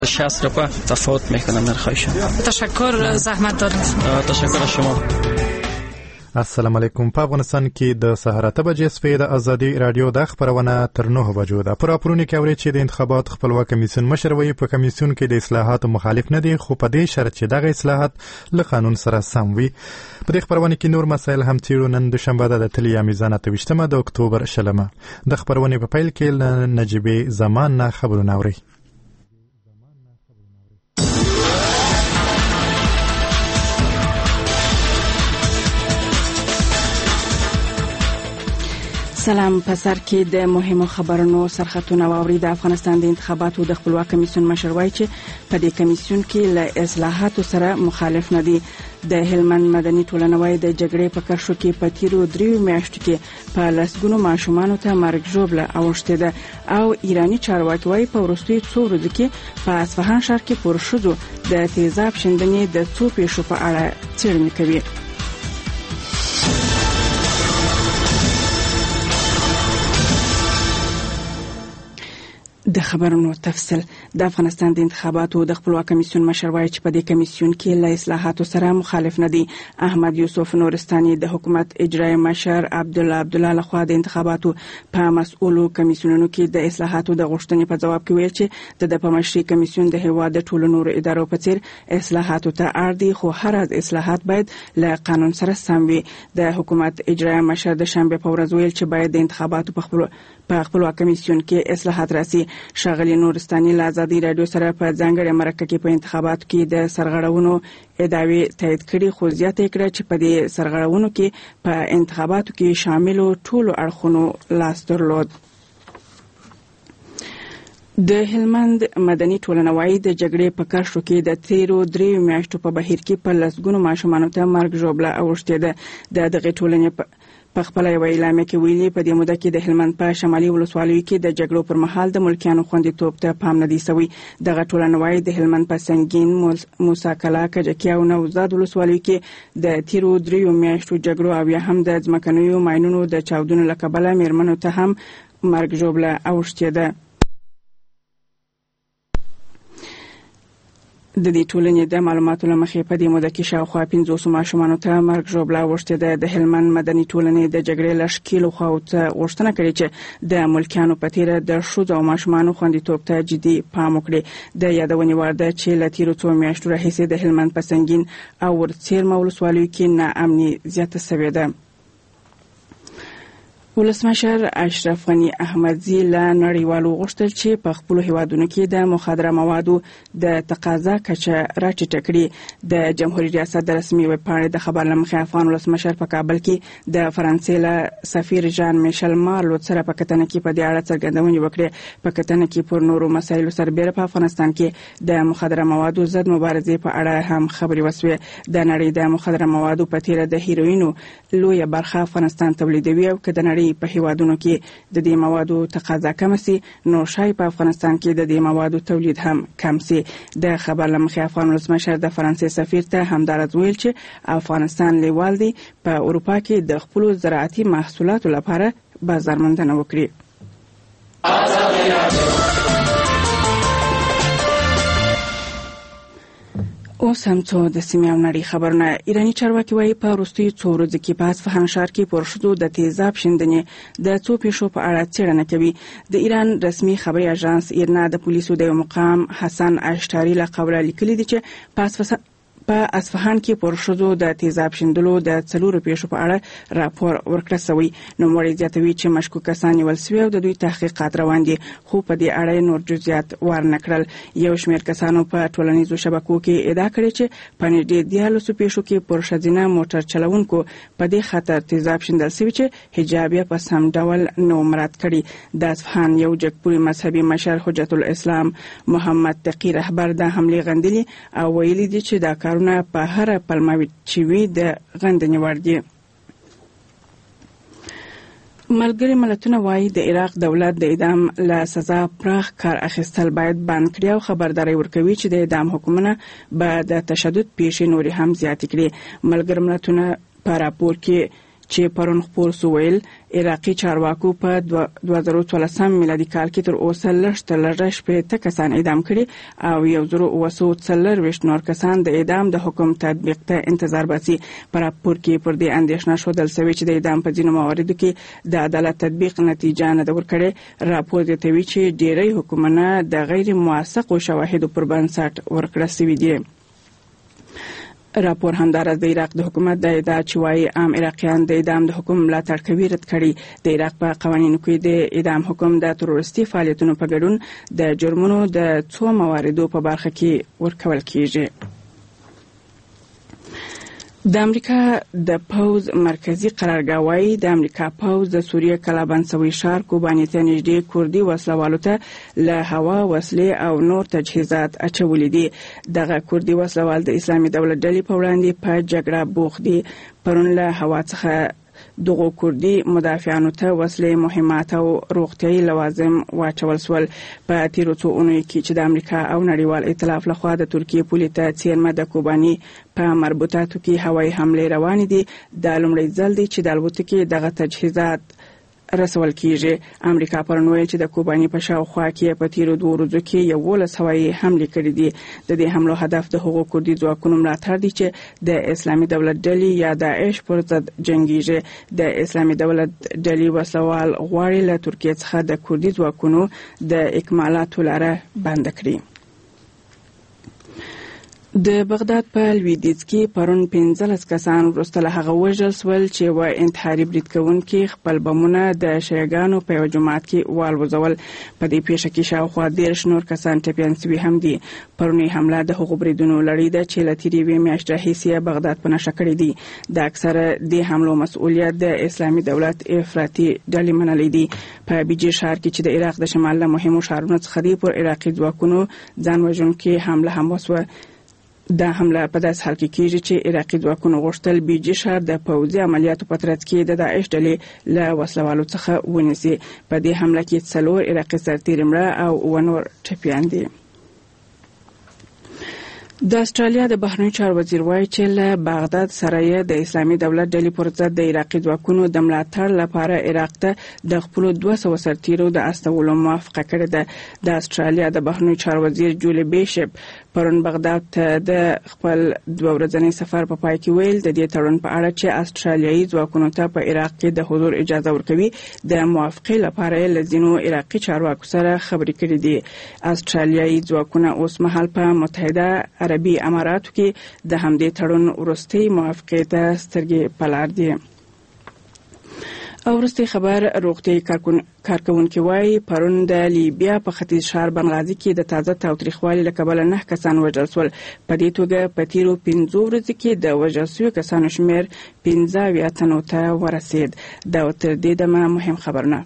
60 تفاوت میکنم نرخایش. تشکر، زحمت دارید. تشکر از شما. السلام علیکم. په افغانستان کې د سهار 8 بجې سپې د ازادي رادیو د خبرونه تر 9 بجو ده. پر راپورونه کې اوري چې د انتخابات خپلواک کمیسیون مشر وایي په کمیسیون کې د اصلاحاتو مخالف نه دي، خو په دې شرط چې دغه اصلاحات له قانون سره سم وي. په دې خبرونه کې نور مسایل هم څیړو. نن دوشنبه د تلیا میزان 28 د اکتوبر شلمه. د خبرونه په پیل کې نجيبه زمان نه خبرونه اوري. سلام. په سر کې د مهمو خبرونو سرخطونه واوري. د افغانستان د انتخاباتو د خپلواک کمیسیون مشر وایي چې په دې کمیسیون کې له اصلاحاتو سره مخالف نه دي. د هلمند مدني ټولنه وایي د جګړې په کرښو کې په تیرو 3 میاشتو کې په لسګونو ماشومانو ته مرګ ژوبله اوښتې ده، او ایرانی چارواکي وایي په وروستیو څو ورځو کې په اصفهان ښار کې پر ښځو د تیزاب شیندنې د څو پیښو په اړه څېړنې کوي. د خبرونو تفصیل. د افغانستان د انتخاباتو د خپلواک کمیسیون مشر وایي چې په دې کمیسیون کې له اصلاحاتو سره مخالف نه دي. احمد یوسف نورستاني د حکومت اجرایی مشر عبدالله لخوا د انتخاباتو په مسؤلو کمیسیونونو کې د اصلاحاتو د غوښتنې په جواب کې ویل چې د پمشري کمیسیون د هیواد د ټولو نورو ادارو په څیر اصلاحاتو ته اړ دي، خو هر اصلاحات باید له قانون سره سم وي. د حکومت اجرایی مشر د شنبه په ورځ ویل چې باید د انتخاباتو په خپلواک کمیسیون کې اصلاحات راسي. شاغلی نورستاني له ازادي رادیو سره په ځانګړي مرکه کې په انتخاباتو کې د سرغړونو ادعاوې تایید کړي، خو زیاته کړه چې په دې سرغړونو کې په انتخاباتو کې شامل ټولو اړخونو لاس درلود. د هلمند مدني ټولنه وایي د جګړې په کرښو کې د تیرو 3 میاشتو په بهیر کې په لسګونو ماشومانو ته مرګ ژوبله اوښتې ده. د دغه ټولنې په خپل یو اعلامیه کې ویلي په دې موده کې د هلمند په شمالي ولسوالیو کې د جګړو پر مهال د ملکیانو خوندیتوب ته پام نه دی شوی. دغه ټولنه وایي د هلمند په سنگین، موسی کلا، کجکي او نوزاد ولسوالیو کې د تیرو 3 میاشتو جګړو او یا هم د ځمکنیو ماینونو د چاودنو له کبله میرمنو ته هم مرګ ژوبله اوښتې ده. د دې ټولنې د معلوماتو له مخې په دې موده کې شاوخوا 500 ماشومانو ته مرګ ژوبله اوښتې ده. د هلمند مدني ټولنې د جګړې له ښکېلو خواو ته غوښتنه کړې چې د ملکیانو په تیره د ښځو او ماشومانو خوندیتوب ته جدي پام وکړي. د یادونې وړ ده چې له تیرو 2 میاشتو راهیسې د هلمند په سنگین او ورڅیرمه ولسوالیو کې ناامني زیاته شوې ده. ولسمشر اشرف غنی احمدزی له نړیوالو غوښتل چې په خپل هیوادونو کې د مخدره موادو د تقاضا کچه راټیټه کړي. د جمهوریت ریاست د رسمي ویب پاڼې د خبر له مخې افغان ولسمشر په کابل کې د فرانسې له سفیر ژان میشل مارلو سره په کتنه کې په دې اړه څرګندونې وکړې. په کتنه کې پر نورو مسایلو سربېره په افغانستان کې د مخدره موادو ضد مبارزې په اړه هم خبرې وسوې. د نړۍ د مخدره موادو په تیره د هیروینو لویه برخه افغانستان تولیدوي، او که د نړۍ په هیوادونو کې د دې موادو تقاضا کم سي، نو شاید په افغانستان کې د دې موادو تولید هم کم سي. د خبر له مخې افغان ولسمشر د فرانسې سفیر ته همدارز ویل چې افغانستان لیوال دی په اروپا کې د خپل زراعتي محصولاتو لپاره بازارموندنه وکړي. اوس هم څو د سیمې او نړۍ خبرونه. ایرانی چارواکي وایي په وروستیو څو ورځو کې په اصفهان ښار کې پر ښځو د تیزاب شیندنې د څو پیښو په اړه څېړنه کوي. د ایران رسمي خبري اژانس ایرنا د پولیسو د یو مقام حسن اشتاری له قوله لیکلي دي چې په اصفهان کې پر ښځو د تیزاب شیندلو د 4 پیښو په اړه راپور ورکړل شوی. نوموړی زیاتوي چې مشکوک کسان نیول شوي او د دوی تحقیقات روان دي، خو په دې اړه نور جزئیات ورنکړل. یو شمېر کسانو په ټولنیزو شبکو کې ادعا کړې چې په نږدې 14 پیښو کې پر ښځینه موټر چلوونکو په دې خاطر تیزاب شیندل شوی چې حجاب یې په سم ډول نو مراعات کړي. د اصفهان یو جګپوري مذهبي مشر حجت الاسلام محمد تقی رهبر د حملې غندلي او ویلي دي چې دا کارونه په هر پلمه چې وي د غندنې وړ دي. ملګری ملتونه وایي د عراق دولت د اعدام له سزا پراخ کار اخیستل باید بند کړي او خبرداري ورکوي چې د اعدام حکمونه به د تشدد پیښې نورې هم زیاتې کړي. ملګری ملتونه په راپور کې چې پرون خپور سو ویل عراقي چارواکو په 2014 میلادي کال کې تر اوسه لږ شپږ کسان اعدام کړي او 1940 نور کسان د اعدام د حکم تطبیق ته انتظار باسي. په راپور کې پر دې اندېښنه شودل شوې چې د اعدام په ځینو مواردو کې د عدالت تطبیق نتیجه نه ده ورکړې. راپور زیاتوي چې ډېری حکومتونه د غیر موثقو شواهدو پر بنسټ ورکړل شوي دي. راپور همدارس د عراق د حکومت د ادعا چې وايي عام عراقیان د اعدام د حکم ملاتړ کوي رد کړي. د عراق په قوانینو کې د اعدام حکم د تروریستي فعالیتونو په ګډون د جرمونو د څو مواردو په برخه کې ورکول کیږي. د امریکا د پوز مرکزی قرارګاه وايي د امریکا پوز د سوریه کلابند سوي ښار کوباني ته نږدې کوردي وسلوالو ته له هوا وسلې او نور تجهیزات اچولي دي. دغه کوردي وسلوال د اسلامي دولت ډلې په وړاندې په جګړه بوخت دي. پرون له هوا څخه دغه کوردي مدافعانو ته وسلې، مهمات او روغتیايي لوازم واچول شول. په تیرو څو اونیو کې چې د امریکا او نړیوال ائتلاف لخوا د ترکیې پولې ته څیرمه د کوباني په مربوطاتو کې هوایي حملې روانې دي. دا لومړی ځل دی چې د الوتکې دغه تجهیزات رسول کیږي. امریکا پرون ویل چې د کوباني په شاوخوا کې په تیرو 2 ورځو کې 11 هوایي حملې کړې دي. د دې حملو هدف د هغو کوردي ځواکونو ملاتړ دی چې د اسلامي دولت ډلې یا داعش پر ضد جنګیږي. د اسلامي دولت ډلې وسلوال غواړي له ترکیې څخه د کوردي ځواکونو د اکمالاتو لاره بند کړي. د بغداد په لویدیځ کې پرون 15 کسان وروسته له هغه وژل شول چې و انتحاري برید کوونکي خپل بمونه د شیعاګانو په یو جماعت کې والوزول. په دې پیښه کې شاوخوا 13 نور کسان ټپیان شوي هم دي. پرونی حمله د هغو بریدونو لړۍ ده چې له تېرې یوې میاشتې راهیسې بغداد په نښه کړی دي. د اکثره دې حملو مسؤلیت د اسلامي دولت افراطي ډلې منلی دي. په بیجیر ښار کې چې د عراق د شمال له مهمو ښارونو څخه دی پر عراقي ځواکونو ځان وژونکې حمله هم وسوه. دا حمله په داس حال کې کیږي چې عراقي ځواکونو غوښتل بیجي ښار د پوځي عملیاتو په ترڅ کې د داعش ډلې له وسلوالو څخه ونیسي. په دې حمله کې 4 عراقي سرتیري مړه او 9 نور ټپیان دي. د استرالیا د بهرنیو چارو وزیر وایي چې له بغداد سره د اسلامي دولت ډلې پر ضد د عراقي ځواکونو د ملاتړ لپاره عراق ته د خپل 200 سرتیرو د استولو موافقه کړې ده. د استرالیا د بهرنیو چارو وزیر جولي بیشپ پرون بغداد ته د خپل 2 ورځني سفر په پای کې ویل د دې تړون په اړه چې استرالیایي ځواکونو ته په عراق کې د حضور اجازه ورکوي د موافقې لپاره له ځینو عراقي چارواکو سره خبرې کړې دي. استرالیایي ځواکونه اوس مهال په متحده عربي اماراتو کې د همدې تړون وروستۍ موافقې ته سترګې په لار دي. او وروستۍ خبر روغتیايي کارکونکي وایي پرون د لیبیا په ختیځ ښار بنغازي کې د تازه تاوتریخوالي له کبله 9 کسان وژل شول. په دې توګه په تیرو 15 ورځو کې د وژل شویو کسانو شمېر 15 تنو ته ورسید. دا تر دې دمه مهم خبرونه.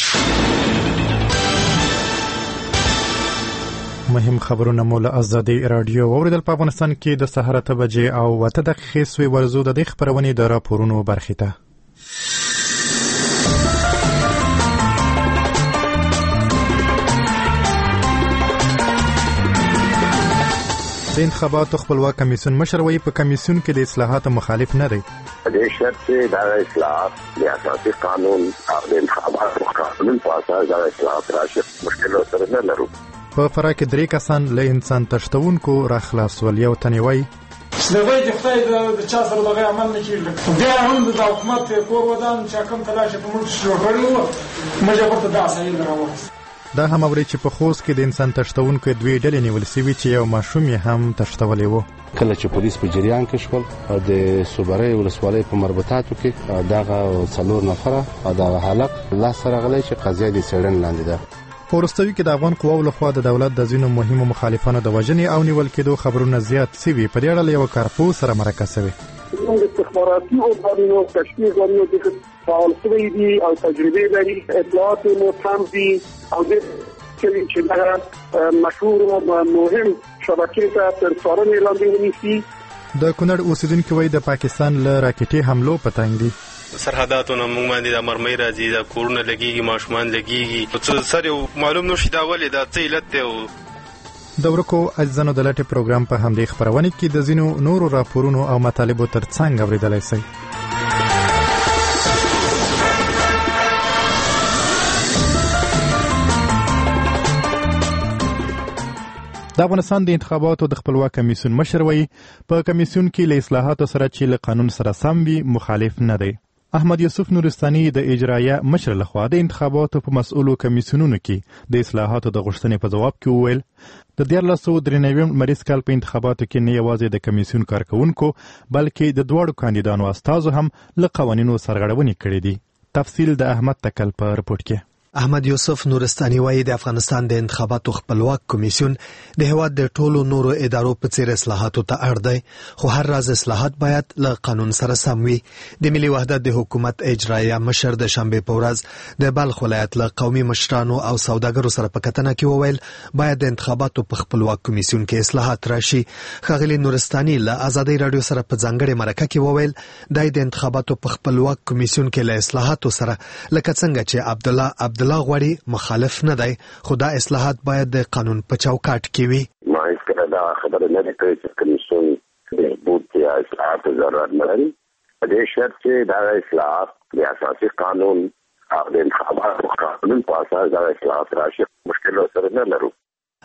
مهم خبرونه مو له ازادي رادیو اوریدل. په افغانستان کې د سهار 8 بجې او 8 دقیقې سوی ورزو د خبرونې د راپورونو برخې ته. د انتخاباتو خپلواک کمیسیون مشر وایي په کمیسیون کې د اصلاحاتو مخالف نه دی. د شرط چې دا اصلاحات د اساسي قانون او د انتخاباتو قانون په اساس دا اصلاحات راشي مشکل سره نه لرو. په فراه کې 3 کسان له انسان تښتونکو راخلاصول. یو تن وایي دغه د خدای د چا سره دغه عمل نه کیږي. بیا هم د حکومت کور ودان چې کوم تلاش په موږ شروع کړو مجبور ته دا سایل راوځي. دا هم اوري چې په خوست کې د انسان تښتونکو 2 ډلې نیول شوې چې یو ماشوم یې هم تښتولې و. کله چې پولیس په جریان کې شول د صوبري ولسوالۍ په مربوطاتو کې دغه 4 نفره دا حالت لا سره غلې چې قضیه د سړن لاندې ده. پورستوي کې د افغان قواو لخوا د دولت د ځینو مهمو مخالفانو د وژنې او نیول کېدو خبرونه زیات سوي. په دې اړه یو کارپوه سره مرکه شوی. د استخباراتي ارګانونو تشکیل غوړیو د فعال شوی دي او تجربه لري. اطلاعات مو تام دي او د چې دا مشهور او مهم شبکې ته تر څارنې لاندې ونیسي. د کونړ اوسیدونکو وایي د پاکستان له راکټي حملو پتنګ دي. سرحداتونه موږ باندې د مرمۍ راځي، د کورونه لګيږي، ماشومان لګيږي. څه سره معلوم نشي دا ولې دا څه علت دی. د ورکو اجزانو د لټې پروګرام په همدې خبرونه کې د زینو نورو راپورونو او مطالبو ترڅنګ اوریدلای شئ. د افغانستان د انتخاباتو د خپلواک کمیسیون مشر وایي په کمیسیون کې له اصلاحاتو سره چې له قانون سره سم وي مخالف نه دی. احمد یوسف نورستاني د اجرایه مشر لخوا د انتخاباتو په مسؤلو کمیسیونونو کې د اصلاحاتو د غوښتنې په جواب کې وویل د 1493 مریض کال په انتخاباتو کې نه یوازې د کمیسیون کارکونکو بلکې د دواړو کاندیدانو استازو هم له قوانینو سرغړونې کړې دي. تفصیل د احمد تکل په رپورت کې. احمد یوسف نورستاني وایي د افغانستان د انتخاباتو خپلواک کمیسیون د هیواد د ټولو نورو ادارو په څیر اصلاحاتو ته اړ دی، خو هر راز اصلاحات باید له قانون سره سم وي. د ملي وحدت د حکومت اجرایه مشر د شنبې په ورځ د بلخ ولایت له قومي مشرانو او سوداګرو سره په کتنه کې وویل باید د انتخاباتو په خپلواک کمیسیون کې اصلاحات راشي. ښاغلي نورستاني له ازادي رادیو سره په ځانګړې مرکه کې وویل د انتخاباتو په خپلواک کمیسیون کې له اصلاحاتو سره لکه څنګه چې عبدالله غوړي مخالف نه دی، خو دا اصلاحات باید د قانون په چوکاټ کې وي. ما هیڅکله دا خبره نه ده کړې چې کمیسیون د بوت یا اصلاحات ضرورت نه لري، په دې شرط چې دا اصلاحات د اساسي قانون او د انتخاباتو قانون په اساس دا اصلاحات راشي. مشکل سره نه لرو.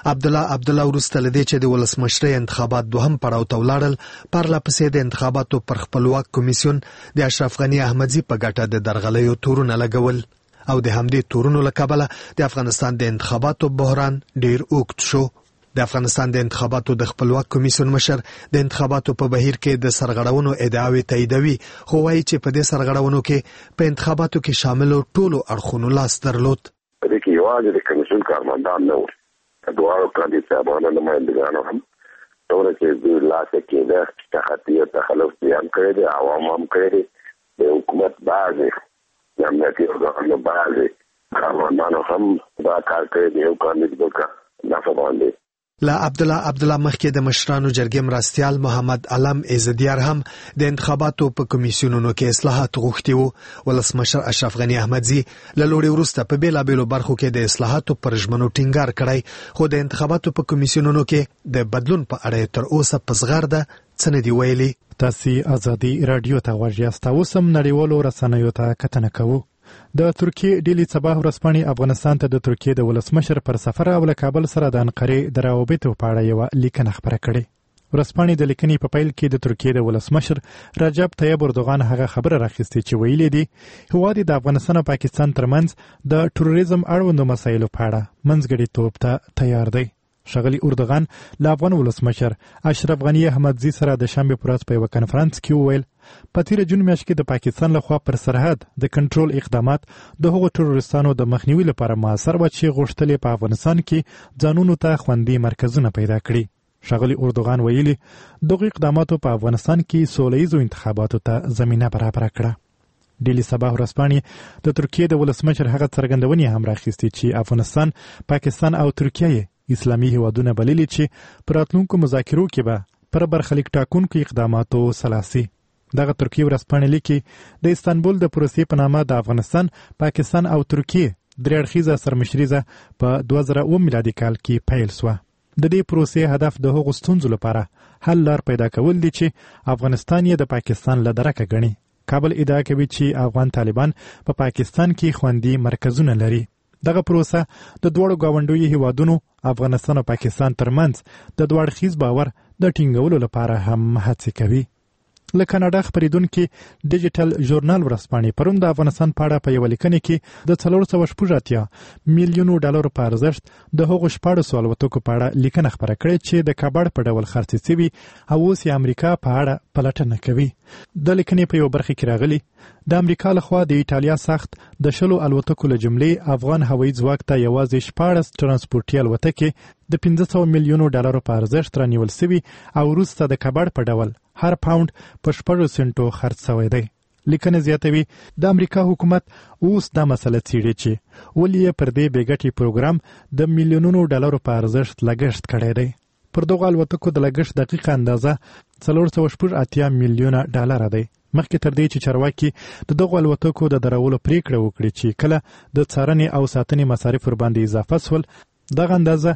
عبدالله وروسته لدې چې د ولسمشرۍ انتخابات دوهم پړاو ته ولاړل، پرله پسې د انتخاباتو پر خپلواک کمیسیون د اشرف غني احمدزي په ګټه د درغلیو تورونه لګول او د همدې تورونو له کبله د افغانستان د انتخاباتو بحران ډیر اوږد شو. د افغانستان د انتخاباتو د خپلواک کمیسیون مشر د انتخاباتو په بهیر کې د سرغړونو ادعاوې تاییدوي، خو وایي چې په دې سرغړونو کې په انتخاباتو کې شاملو ټولو اړخونو لاس درلود. په دې کې یوازې د کمیسیون کارمندان نه وو، دواړو کاندیدانو نمایندګانو هم ټول چې د لاس کې د تخطي او تخلف بیان کړی دی، عوام هم کړی دی، د حکومت بعضې د امنیتي ارګانونو بعضې کارمندانو هم دا کار کړی دی. یو کاندید کا نفع باندې له عبدالله مخکې د مشرانو جرګې مرستیال محمد علم عزدیار هم د انتخاباتو په کمیسیونونو کې اصلاحات غوښتي وو. ولسمشر اشرف غني احمدزي له لوړې وروسته په بیلابیلو برخو کې د اصلاحاتو پر ژمنو ټینګار کړی، خو د انتخاباتو په کمیسیونونو کې د بدلون په اړه تر اوسه په زغرده څه نه دي ویلي. تاسو ازادي رادیو ته غوږ یاست. اوس هم نړیوالو رسنیو ته کتنه کوو. د ترکیې ډیلی صباح ورځپاڼې افغانستان ته د ترکیې د ولسمشر پر سفر او له کابل سره د انقرې د روابطو په اړه یوه لیکنه خپره کړې. ورځپاڼې د لیکنې په پیل کې د ترکیې د ولسمشر رجب طیب اردوغان هغه خبره راخیستې چې ویلي دي هیواد د افغانستان او پاکستان ترمنځ د ټوریزم اړوندو مسایلو په اړه منځګړیتوب ته تیار دی. ښاغلي اردوغان له افغان ولسمشر اشرف غني احمدزي سره د شنبې په ورځ په یوه کنفرانس کې وویل په تیره جون میاشت کې د پاکستان لخوا پر سرحد د کنټرول اقدامات د هغو ټروریستانو د مخنیوي لپاره موثر و چې غوښتل یې په افغانستان کې ځانونو ته خوندي مرکزونه پیدا کړي. ښاغلي اردوغان ویلي دغه اقداماتو په افغانستان کې سوله ییزو انتخاباتو ته زمینه برابره کړه. ډیلی صباح ورځپاڼې د ترکیې د ولسمشر هغه څرګندونې هم راخیستې چې افغانستان، پاکستان او ترکیه اسلامي هیوادونه بللي چې پر راتلونکو مذاکرو کې به پر برخلیک ټاکونکو اقداماتو سلاسي. دغه ترکیه ورځپاڼې لیکي د استانبول د پروسې په نامه د افغانستان، پاکستان او ترکیه درې اړخیزه سرمشریزه په 2007 میلادي کال کې پیل شوه. د دې پروسې هدف د هغو ستونزو لپاره حل لار پیدا کول دي چې افغانستان یې د پاکستان له درکه ګڼي. کابل ادعا کوي چې افغان طالبان په پاکستان کې خوندي مرکزونه لري. دغه پروسه د دوړو گاونډیو هیوادونو افغانستان او پاکستان ترمنځ د دوه اړخیز باور د ټینګولو لپاره هم هڅې کوي. له کاناډا خپریدونکي ډیجیټل ژورنال ورځپاڼې پرون د افغانستان په اړه په یوه لیکنه کې د 486 میلیونو ډالرو په ارزښت د هغو 14 الوتکو په اړه لیکنه خپره کړې چې د کباړ په ډول خرڅې شوي او اوس یې امریکا په اړه پلټنه کوي. د لیکنې په یو برخه کې راغلي د امریکا لخوا د ایټالیا ساخت د 10 الوتکو له جملې افغان هوایي ځواک ته یوازې 14 ترانسپورتي الوتکې د 500 میلیونو ډالرو په ارزښت رانیول شوي او وروسته د کباړ په ډول هر پاوند په 6 سنټو خرڅ شوی دی. لیکنه زیاتوي د امریکا حکومت اوس دا مسله څیړي چې ولې یې پر دې بېګټې پروګرام د میلیونونو ډالرو په ارزښت لګښت کړی دی. پر دغو الوتکو د لګښت دقیقه اندازه 480 میلیونه ډالر دی. مخکې تر دې چې چارواکي د دغو الوتکو د درولو پریکړه وکړي چې کله د څارنې او ساتنې مصارف ورباندې اضافه شول، دغه اندازه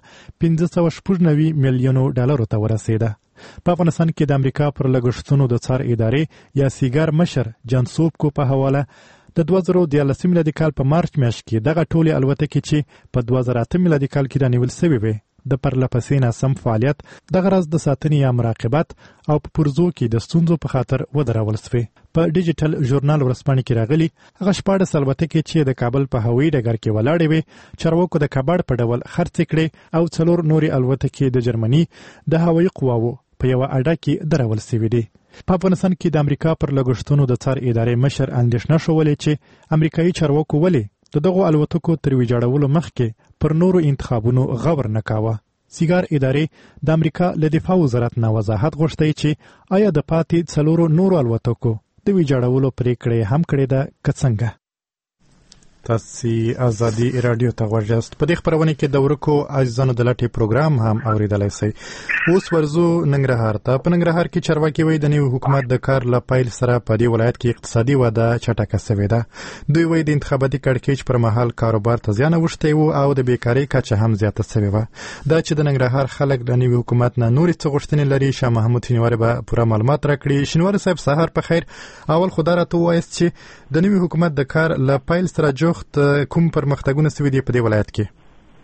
590 میلیونو ډالرو ته ورسېده. په افغانستان کې د امریکا پر لګښتونو د څار ادارې یا سیګار مشر جان سوبکو په حواله د 2013 میلادي کال په مارچ میاشت کې دغه ټولې الوتکې چې په 2008 میلادي کال کې رانیول شوې وې د پرلپسې ناسم فعالیت د غرض د ساتنې یا مراقبت او په پرزو کې د ستونزو په خاطر ودرول سوی. په ډیجیټل ژورنال ورځپاڼه کې راغلي هغه 14 الوتکې چې د کابل په هوایي ډګر کې ولاړې وي چارواکو د کباړ په ډول خرڅ کړي او 4 نورې الوتکې د جرمني د هوایي قواو په یو اډه کې درول سوي دي. په افغانستان کې د امریکا پر لګښتونو د څار ادارې مشر اندېښنه شولې چې امریکایي چارواکو ولې دغه الوتکو تر ویجاړولو مخکې پر نورو انتخابونو غور نه کاوه. سیګار ادارې د امریکا له دفاع وزارت نه وضاحت غوښتي چې آیا د پاتې 4 نورو الوتکو د ویجاړولو پریکړه هم کړې ده که څنګه. تاسو ازادي رادیو ته ورجاست. په دې خبرونه کې د ورکو عزیزانو د لټي پروګرام هم اوریدلای شئ. اوس ورزو ننګرهار ته. په ننګرهار کې چارواکي وایي د نوي حکومت د کار له پیل سره په دې ولایت کې اقتصادي وده چټکه شوې ده. دوی وایي د انتخاباتي کړکېچ پر مهال کاروبار ته زیان اوښتی و او د بیکارۍ کچه هم زیاته شوې وه. دا چې د ننګرهار خلک د نوي حکومت نه نورې څه غوښتنې لري شاه محمود شینواری به پوره معلومات راکړي. شینواری صاحب سهار په خیر. اول خو دا راته ووایاست چې د نوي حکومت د کار له پیل سره کوم پرمختګونه سوي دي په دې ولایت کې؟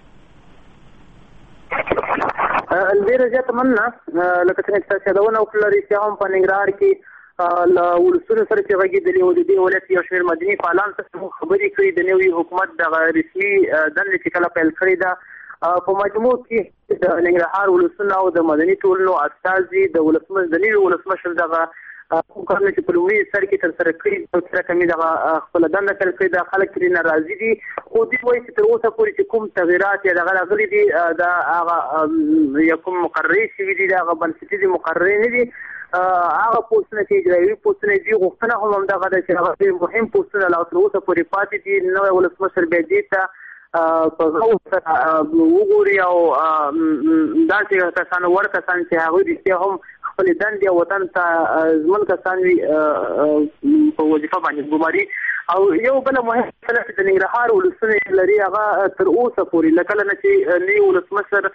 ډېره زیاته مننه. لکه څنګه چې تاسو یادونه وکړه رښتیا هم په ننګرهار کې له ولسونو سره چې غږېدلي او د دې ولایت یو شمېر مدني فعالان څخه خبرې کوي د نوي حکومت د رسمي دندې چې کله پیل کړې ده په مجموع کې د ننګرهار ولسونه او د مدني ټولنو استازي د نوي ولسمشر دغه کوم کارونه چې په لومړي سر کې ترسره کړي او سره کمې دغه خپله دنده پیل کړې ده خلک ترې ناراضي دي. خو دوی وایي چې تر اوسه پورې چې کوم تغیرات یا دغه راغلي دي دا هغه یا کوم مقررې شوي دي د هغه بنسټیزې مقررې نه دي. هغه پوسټونه چې اجرایوي پوسټونه دي غوښتنه هم همدغه ده چې هغه ډېر مهم پوسټونه لا تر اوسه پورې پاتې دي. نوی ولسمشر بیا دې ته په غور سره وګوري او داسې کسان وړ کسان چې هغوی رښتیا هم خپل دندې او وطن ته ژمن کسان وي په وظیفه باندې ګماري. او یو بل مهم مسله چې د ننګرهار ولسونه لري هغه تر اوسه پورې له کله نه چې نوي ولسمشر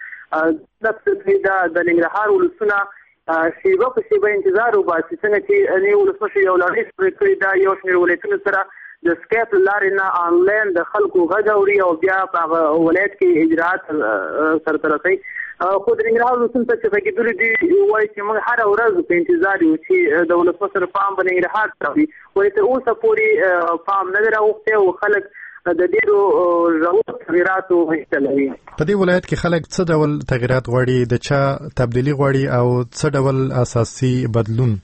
د ننګرهار ولسونه شیبه په شیبه انتظار وباسي. څنګه چې نوي ولسمشر یو لړۍ پرې کړې ده یو شمېر ولایتونو سره د سکایپ لارې نه آنلاین د خلکو غږ اوري او بیا په هغه ولایت کې اجراءات سرته رسوي. خو د ننګرهار ولسونو ته چې غږېدلي دي وایي چې موږ هره ورځ په انتظار یو چې د ولسمشر پام به ننګرهار ته وي. وایي تر اوسه پورې پام نه دی راوښتی او خلک د ډېرو ژورو تغیراتو هیله لري. په دې ولایت کې خلک څه ډول تغیرات غواړي، د چا تبدیلي غواړي او څه ډول اساسي بدلون؟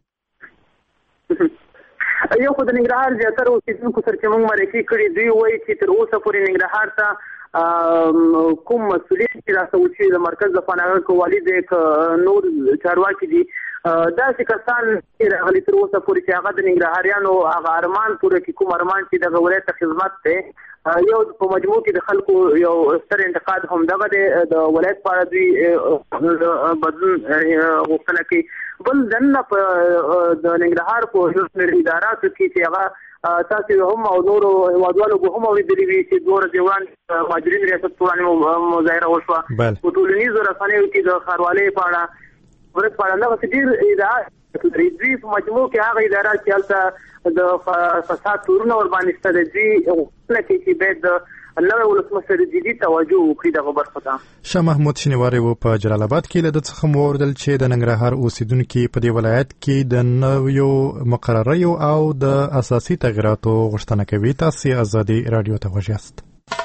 یو خو د ننګرهار زیاتره اوسېدونکو سره چې موږ مرکې کړي دوی وایي چې تر اوسه پورې ننګرهار ته کوم مسؤلیت چې راڅه وشي د مرکز د پناه والي دی که نور چارواکي دي داسې کسان چې راغلي تر اوسه پورې چې هغه د ننګرهاریانو هغه ارمان پوره کړي کوم ارمان چې دغه ولایت ته خدمت دی. یو په مجموع کې د خلکو یو ستر انتقاد همدغه دی د ولایت په اړه دوی بدلون غوښتنه کوي. بل دننه په د ننګرهار په اداراتو کې چې هغه تاسو هم او نورو هیوادوالو به هم اورېدلي وي چې 2 ورځې وړاندې مهاجرین ریاست په وړاندې مظاهره وشوه. په ټولنیزو رسنیو کې د ښاروالۍ په اړه ورځ په اړه دغسې ډېر ادعا لري. دوی په مجموع کې هغه ادارات چې هلته د فساد تورونه ورباندې شته د دوی غوښتنه کوي چې باید د نوی ولسمشر جدي توجه وکړي دغه برخو ته. شاه محمود شینواری و په جلال آباد کې له ده څخه مو واورېدل چې د ننګرهار اوسېدونکي په دې ولایت کې د نویو مقرریو او د اساسي تغیراتو غوښتنه کوي. تاسو ازادي رادیو ته غوږ یاست.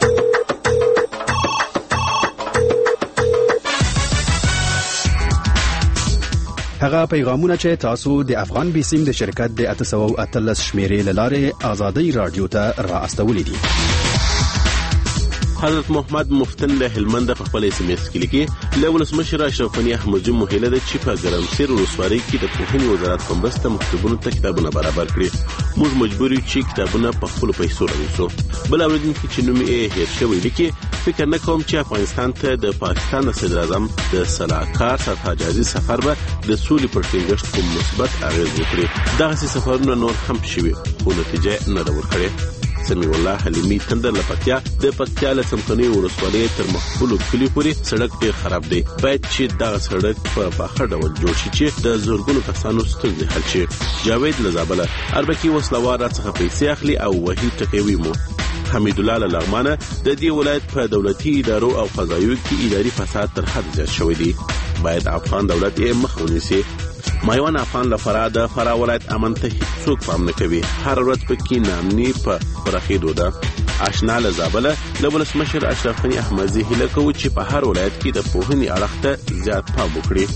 هغه پیغامونه چې تاسو د افغان بیسیم د شرکت د 813 شمیرې لاره ازادي رادیو ته را استولې دي. حضرت محمد مفتن له هلمند په خپل اس ام اس کې لیکي له ولسمشر اشرف غنی احمد جمهور هله د چې په ګرمسیر ولسوالۍ کې د پوهنې وزارت په مرسته مکتبونو ته کتابونه برابر کړي. موږ مجبور یو چې کتابونه په خپل پیسو راوړو. بل اوریدونکو چې نوم یې هیر شوی لیکي فکر نه کوم چې افغانستان ته د پاکستان صدر اعظم د صلاحکار سرحد حاجي سفر به د سولې پر ټینګښت کوم مثبت اغیز وکړي. دغه سفرونه نور هم شوي او نتیجه نه ورکړي. سمیع الله حلیمی تندر لپتیا د پکتیا له سمخنی ورسوالۍ تر مخبولو کلی پورې سړک ډیر خراب دی. باید چې دا سړک په باخر ډول جوړ شي چې د زورګونو کسانو ستونزې حل شي. جاوید لزابله اربکی وسلوار څخه پیسې اخلي او وحید ټکوي مو حمید الله لغمانه د دې ولایت په دولتي ادارو او قضایو کې اداري فساد تر حد زیات شوی دی. باید افغان دولت یې مخ ونیسي. مایوان افغان لپاره د فراه ولایت امن ته هیڅوک پام نه کوي. هر ورځ پکې نامني په پراخېدو ده. آشنا له زابله له ولسمشر اشرف غني احمدزي هیله کوو چې په هر ولایت کې د پوهنې اړخ ته زیات پام وکړي.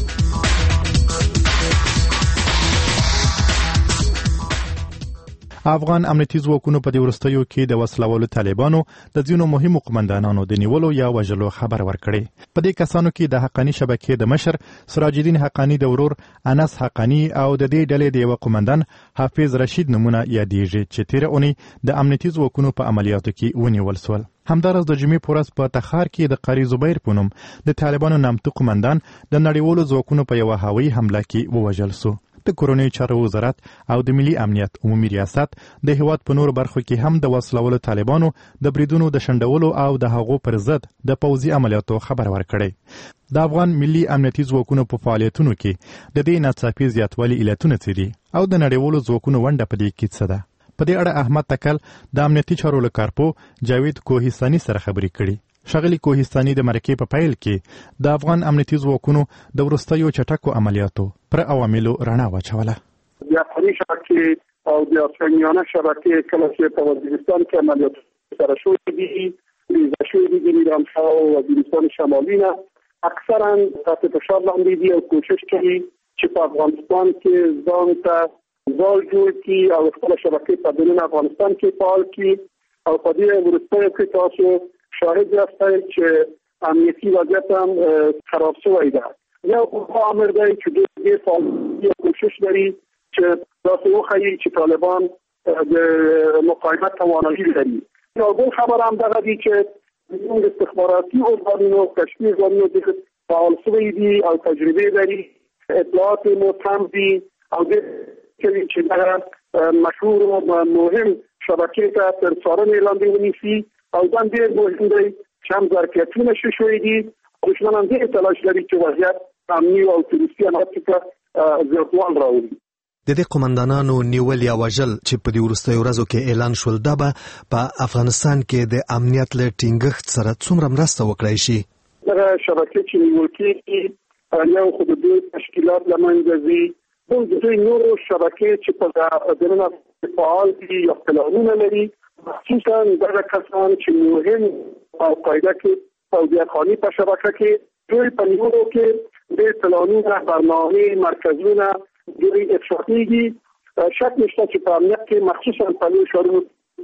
افغان امنیتي ځواکونو په دې وروستیو کې د وسلوالو طالبانو د ځینو مهمو قومندانانو د نیولو یا وژلو خبر ورکړی. په دې کسانو کې د حقانی شبکې د مشر سراج الدین حقانی د ورور انس حقانی او د دې ډلې د یو قومندان حافظ رشید نمونه یادېږي چې تیر اونۍ د امنیتي ځواکونو په عملیاتو کې ونیول شول. همدارس د جمعې په ورځ په تخار کې د قاری زبیر په نوم د طالبانو نامتو قومندان د نړیوالو ځواکونو په یو هوایي حمله کې ووژل شو. د کورنۍ چارو وزارت او د ملي امنیت عمومي ریاست د هیواد په نور برخو کې هم د وسلوالو طالبانو د بریدونو د شنډولو او د هغو پر ضد د پوځي عملیاتو خبر ورکړی. د افغان ملي امنیتي ځواکونو په فعالیتونو کې د دې ناڅاپي زیاتوالي علتونه څه دي او د نړیوالو ځواکونو ونډه په دې کې څه ده؟ په دې اړه احمد تکل د امنیتي چارو له کارپو جاوید کوهستاني سره خبرې کړي. ښاغلي کوهستاني د مرکې په پیل کې د افغان امنیتي ځواکونو د وروستیو چټکو عملیاتو پر عواملو رڼا واچوله. د افغاني شبکې او د افغانیانه شبکې کله چې په وزیرستان کې عملیات سره شوې دي د میرانشاه او وزیرستان شمالي نه اکثرا تحت فشار لاندې دي او کوشش کوي چې په افغانستان کې ځان ته ځای جوړ کړي او خپل شبکې په دننه افغانستان کې فعال کړي او په دې وروستیو کې تاسو شاهد یاستئ چې امنیتي وضعیت هم خراب شوی ده. یو امر دی چې دې فعالیت کوشش لري چې تاسو وښیي چې طالبان د مقاومت توانایي لري. یو بل خبر هم دغه دی چې موږ استخباراتي ارګانونو کشفي ارګانونو د فعال شوي دي او تجربه لري. اطلاعات مو تام دي او د چې دغه مشهور او مهم شبکې ته تر څارنې لاندې ونیسي او دا ډېر مهم دی چې هم ظرفیتونه شوي دي. دښمنان ډېر تلاش لري چې وضعیت امني او تروریستي عملیاتو ته زیاتوال راولي. د دې قومندانانو نیول یا وژل چې په دې وروستیو ورځو کې اعلان شول دا به په افغانستان کې د امنیت له ټینګښت سره څومره مرسته وکړای شي؟ دغه شبکې چې نیول کېږي یو خو د دوی تشکیلات له منځه ځي، بل د دوی نورو شبکې چې په دننه فعال دي یا پلانونه لري، خصوصا دغه کسان چې مهم او قاعده کې سعودیه په شبکه کې دوی په نیولو کې د پلانونه برنامه مرکزونه دوی افشا کېږي. شک نشته چې په امنیت کې مخصوصا په لوی ښارونو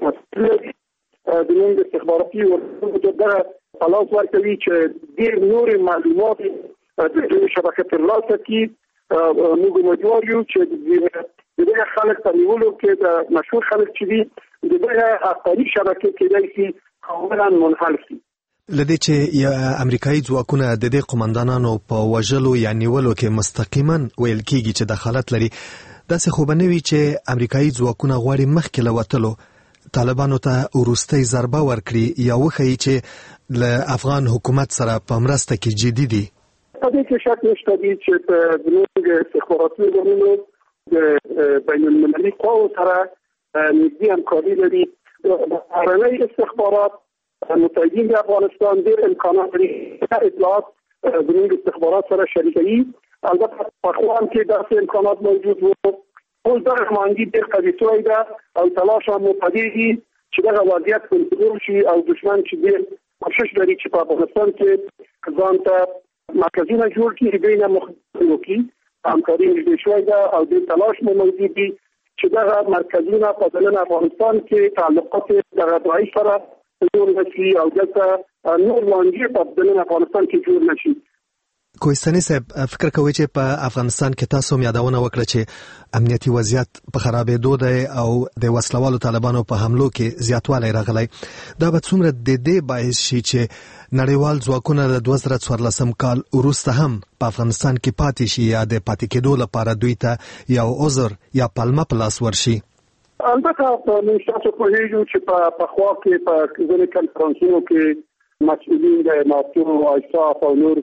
د موږ استخباراتي ورځو دغه پلاس ورکوي چې ډېر نور معلومات د دوی شبکه ترلاسه کړي. موږ امیدوار یو چې دغه خلک په نیولو کې د مشهور خلک چې دي دغه افغاني شبکې کېدای شي کاملا منحل شي. لدې چې امریکایي ځواکونه د دې قومندانانو په وژلو یا نیولو کې مستقیما ویل کېږي چې دخالت لري، داسې خو به نه وي چې امریکایي ځواکونه غواړي مخکې له وتلو طالبانو ته وروستۍ ضربه ورکړي یا وښیي چې له افغان حکومت سره په مرسته کې جدي دي؟ په دې کې شک نشته دی چې زموږ استخباراتي ادارو د بین المللي قواو سره نږدې همکاري لري. بهرنۍ استخبارات متحدین د افغانستان ډېر امکانات لري اطلاعات زموږ استخبارات سره شریکوي. البته پخوا هم کې داسې امکانات موجود وو، اوس دغه مانګي ډېر قوي شوی ده او تلاش هم په دې دي چې دغه وضعیت کنټرول شي او دښمن چې ډېر کوشش لري چې په افغانستان کې ځان ته مرکزونه جوړ کړي، دوی نه مخنیوی وکړي. همکاري نږدې شوی ده او د تلاش مو موجود دي چې دغه مرکزونه په دننه افغانستان کې تعلقات دغه ضعیف سره جوړ نشي او دلته نور مانګي په دننه افغانستان کې جوړ نشي. کوهستاني صاحب فکر کوي چې په افغانستان کې تاسو یادونه وکړه چې امنیتي وضعیت په خرابېدو دی او د وسلوالو طالبانو په حملو کې زیاتوالی راغلی. دا به څومره د دې باعث شي چې نړیوال ځواکونه د 2014 کال وروسته هم په افغانستان کې پاتې شي یا د پاتې کېدو لپاره دوی ته یو عذر یا پلمه په لاس ورشي؟ البته موږ تاسو پوهیږو چې په پخوا کې په ځینې کنفرانسونو کې مسؤلین د ناتو او ایساف او نور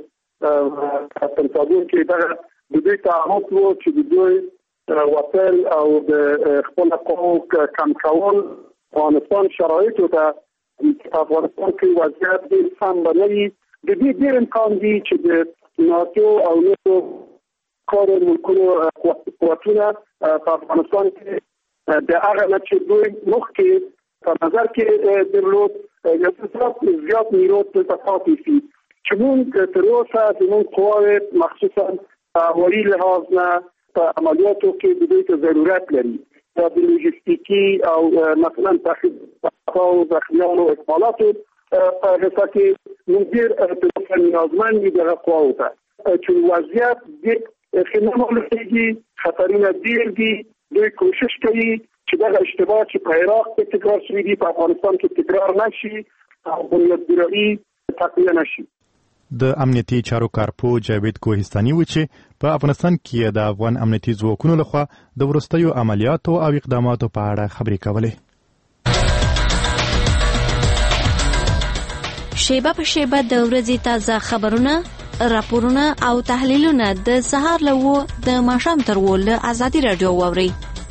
پنځادون کې د دوی تعهد وو چې د دوی وتل او د خپل حقوق کم کول افغانستان شرایطو ته په افغانستان کې وضعیت ډېر سم به نه وي. د دې ډېر امکان دی چې د ناتو او نورو کارو ملکونو قوتونه په افغانستان کې د هغه نه چې دوی مخکې په نظر کې درلود یو څه زیات نیرو ته پاتې شي چې موږ تر اوسه زموږ قواوې مخصوصا هوایي لحاظ نه په عملیاتو کې د دوی ته ضرورت لري. دا د لوجستیکي او مثلا تخریب او زخمیانو اکمالاتو په حساب کې موږ ډېر نیازمند دي دغه قواو ته چې وضعیت ډېر ښه نه معلومېږي، خطرونه ډېر دي. دوی کوشش کوي چې دغه اشتباه چې په عراق کې تکرار شوي دي په افغانستان کې تکرار نشي او بنیادګرایي تقویه نشي. د امنیتي چارو کارپو جاوید کوهستاني و چې په افغانستان کې د افغان امنیتي ځواکونو لخوا د وروستیو عملیاتو او اقداماتو په اړه خبرې کولې. شیبه په شیبه د ورځې تازه خبرونه، راپورونه او تحلیلونه د سهار له د ماښام تر له ازادي رادیو واوري.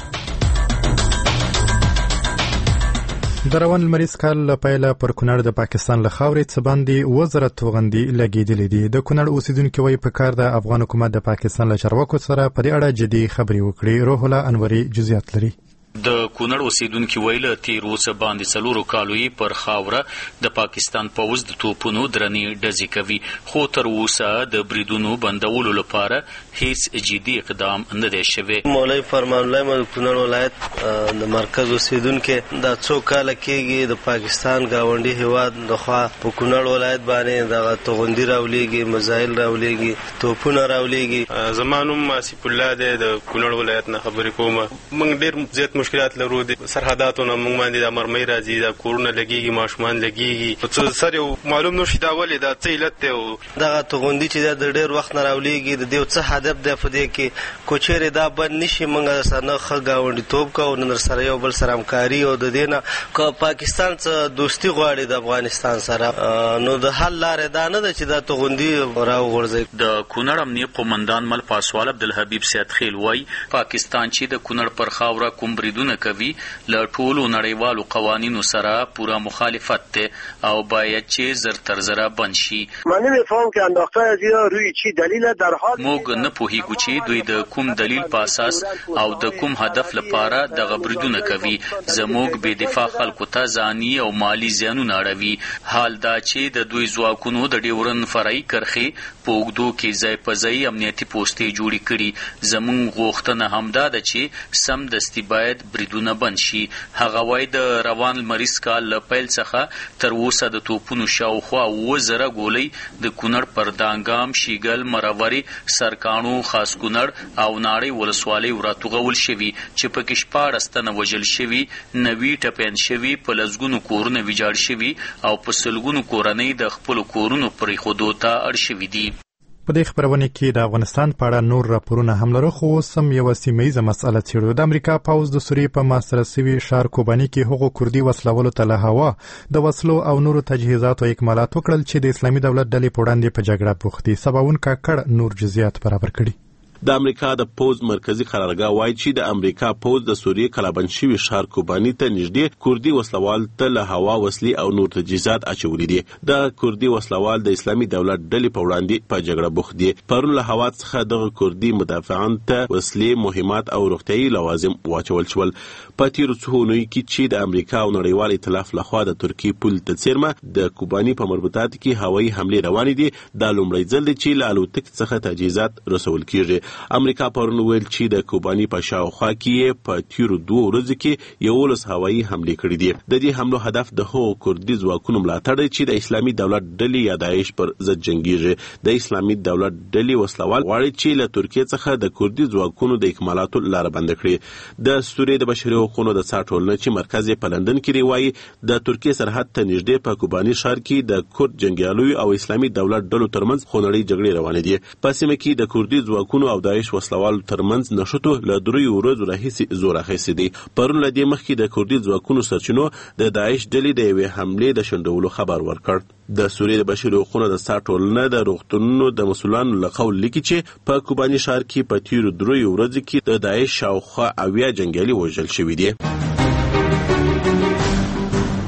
د روان لمریز کال له پیله پر کونړ د پاکستان له خاورې څه باندې 1000 توغندي لګېدلې دي. د کونړ اوسیدونکو وایي په کار د افغان حکومت د پاکستان له چارواکو سره په دې اړه جدي خبرې وکړي. روح الله انوري جزئیات لري. د کونړ اوسیدونکو ویل تیر اوسه باندې څلورو کالوي پر خاوره د پاکستان پوځ د توپونو درنې ډزې کوي، خو تر اوسه د بریدونو بندولو لپاره هیڅ جدي اقدام نه دی شوی. مولوی فرمان الله د کونړ ولایت د مرکز اوسیدونکو د څو کال کېږي د پاکستان گاونډي هیواد لخوا په کونړ ولایت باندې د توغندي راولېږي، مزایل راولېږي، توپونه راولېږي. زمانوم آصف الله د کونړ ولایت نه خبرې کوم. موږ ډېر زیات مشکلات لرو، د سرحداتونو موږ باندې د مرمۍ راځي، د کورونه لګيږي، ماشومان لګيږي. څه سره معلوم نشي دا ولې دا څه علت دی. او دغه توغندي چې د ډېر وخت نه راولېږي د دې څه هدف دی په دې کې کوچېره دا بند نشي موږ سره نه ښه ګاونډیتوب کوو، نه سره یو بل سره همکاري او د دې نه که پاکستان څخه دوستي غواړي د افغانستان سره نو د حل لارې دا نه ده چې دا توغندي راوغورځي. د کونړ امنیه قومندان مل پاسوال عبدالحبیب سیاد خیل وایي پاکستان چې د کونړ پر خاوره کوم بریدونه کوي له ټولو نړیوالو قوانینو سره پوره مخالفت ده او باید چې زر تر زره بند شي. من نمیفهم که انداخته از یا روی چی دلیل در حال موږ نه پوهیږو چې دوی د کوم دلیل په اساس او د کوم هدف لپاره دغه بریدونه کوي. زموږ بې دفاع خلکو ته ځاني او مالی زیانونه اړوي. حال دا چې د دوی ځواکونو د ډیورن فرعي کرښې په اوږدو کې ځای په ځای امنیتي پوستې جوړې کړي. زموږ غوښتنه همدا ده چې سمدستي باید بریدونه بند شي. هغه وایي د روان لمریز کال له پیل څخه تر اوسه د توپونو شاوخوا 1000 ګولۍ د کونړ پر دانګام، شیګل، مروري، سرکاڼو، خاص کونړ او ناړۍ ولسوالۍ راتوغول شوي چې پکې 14 تنه وژل شوي، 90 ټپیان شوي، په لسګونو کورونه ویجاړ شوي او په سلګونو کورنۍ د خپلو کورونو پرېښودو ته اړ شوي دي. په دې خبرونه کې د افغانستان په اړه نور راپورونه هم لرو، خو سم یو سیمه‌یزه مسأله څېړو. د امریکا پوځ د سوریې په محاصره شوي ښار کوباني کې هغو کردي وسلوالو ته له هوا د وسلو او نورو تجهیزاتو اکمالات وکړل چې د اسلامي دولت ډلې په وړاندې په جګړه بوخت دي. سباوون کاکړ نور جزئیات برابر کړي. د امریکا د پوز مرکزی قرارګاه وایي چې د امریکا پوز د سوریې کلابند شوي ښار کوباني ته نږدې کوردي وسلوال ته له هوا وسلې او نور تجهیزات اچولي دي. د کوردي وسلوال د اسلامي دولت ډلې په وړاندې په جګړه بوخت دي. پرون له هوا څخه دغه کوردي مدافعان ته وسلې، مهمات او روغتیايي لوازم واچول شول. په تیرو څو اونیو کې چې د امریکا او نړیوال ائتلاف لخوا د ترکیې پل ته څیرمه د کوباني په مربوطاتو کې هوایي حملې روانې دي. دا لومړی ځل دی چې له الوتکې څخه تجهیزات رسول کیږي. امریکا پرون ویل چې د کوباني په شاوخوا کې په تیرو 2 ورځو کې 11 هوایي حملې کړې دي. د دې حملو هدف د هغو کوردي ځواکونو ملاتړ دی چې د اسلامي دولت ډلې یا داعش پر ضد جنګیږي. د اسلامي دولت ډلې وسلوال غواړي چې له ترکیې څخه د کوردي ځواکونو د اکمالاتو لاره بند کړي. د سوریې د بشري حقوقو د ټولنې چې مرکز یې په لندن کې وایي د ترکیې سرحد ته نږدې په کوباني ښار کې د کورد جنګیالیو او اسلامي دولت ډلو ترمنځ خونړۍ جګړې روانې دي. په سیمه کې د کوردي ځواکونو او داعش وسلوالو ترمنځ نښتو له 3 ورځو راهیسې زور اخیستی دی. پرون له دې مخکې د کوردي ځواکونو سرچینو د داعش ډلې د یوې حملې د شنډولو خبر ورکړ. د سوریې د بشري حقوقو د ټولنې د روغتونونو د مسؤلانو له قول لیکي چې په کوباني ښار کې په تیرو 3 ورځو کې د داعش شاوخوا 80 جنګیالي وژل شوي دي.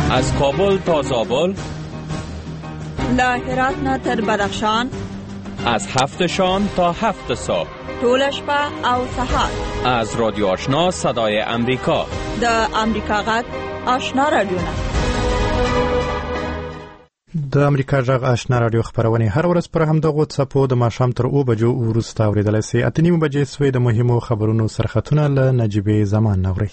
از کابل تا زابل، له هرات نه تر بدخشان، از 7 شام تا 7 صبح، ټول شپه او سهار. از رادیو آشنا صدای امریکا، د امریکا غږ آشنا رادیو. د امریکا غږ آشنا رادیو خبرونه هر ورځ پر همدغه څپو د ماښام تر 2 بجو وروسته اوریدلای شئ. 8:30 بجې سوی د مهمو خبرونو سرخطونه له نجيبه زمان نوري.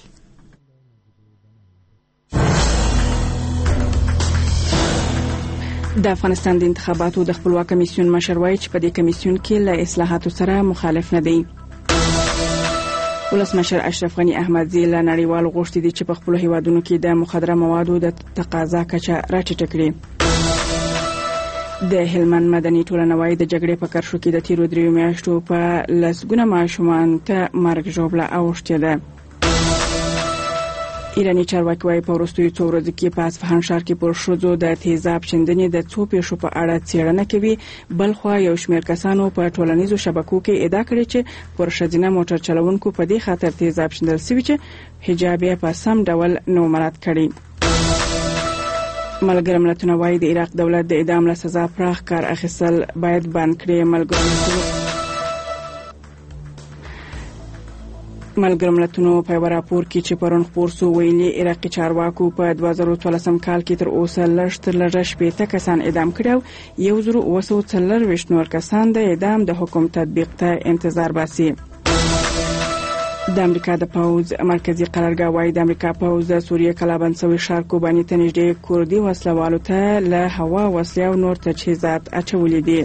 د افغانستان د انتخاباتو د خپلواک کمیسیون مشر وایي چې په دې کمیسیون کې له اصلاحاتو سره مخالف نه دی. ولسمشر اشرف غنی احمدزی له نړیوالو غوښتي دي چې په خپل هیوادونو کې د مخدره موادو د تقاضا کچه راټیټه کړي. د هلمند مدني ټولنه وایي د جګړې په کرښو کې د تیرو 3 میاشتو په لسګونه ماشومان ته مرګ ژوبله اوښتې ده. ایرانی چارواکي وایي په وروستیو څو ورځو کې په اصفهان ښار کې پر ښځو د تیزاب شیندنې د څو پیښو په اړه څېړنه کوي. بلخوا یو شمېر کسانو په ټولنیزو شبکو کې ادعا کړې چې پر ښځینه موټر چلوونکو په دې خاطر تیزاب شیندل شوي چې حجاب یې په سم ډول نه مراعات کړي. ملګري ملتونه وایي د عراق دولت د اعدام له سزا پراخ کار اخیستل باید بند کړي. ملګري ملتونو په راپور کې چې پرون خبر سو ویلي عراقي چارواکو په 2013 کال کې تر اوسه لږ شپېته کسان اعدام کړو. 1940 نور کسان د اعدام د حکم تطبیق ته انتظار باسي. د امریکا د پوز مرکزی قرارګاه وایي د امریکا پوز د سوریه کلابند سوي ښار کوباني ته نږدې کوردي وسلوالو ته له هوا وسلې او نور تجهیزات اچولي دي.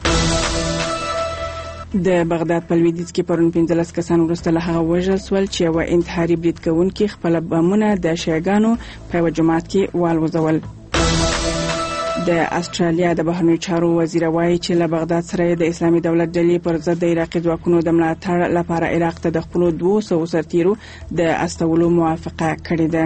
د بغداد په لویدیځ کې پرون 15 کسان وروسته له هغه وژل شول چې یو انتحاري برید کوونکي خپل بمونه د شیعاګانو په یو جماعت کې والوزول. د استرالیا د بهرنیو چارو وزیر وایي چې له بغداد سره د اسلامي دولت ډلې پر ضد د عراقي ځواکونو د ملاتړ لپاره عراق ته د خپل 200 سرتیرو د استولو موافقه کړې ده.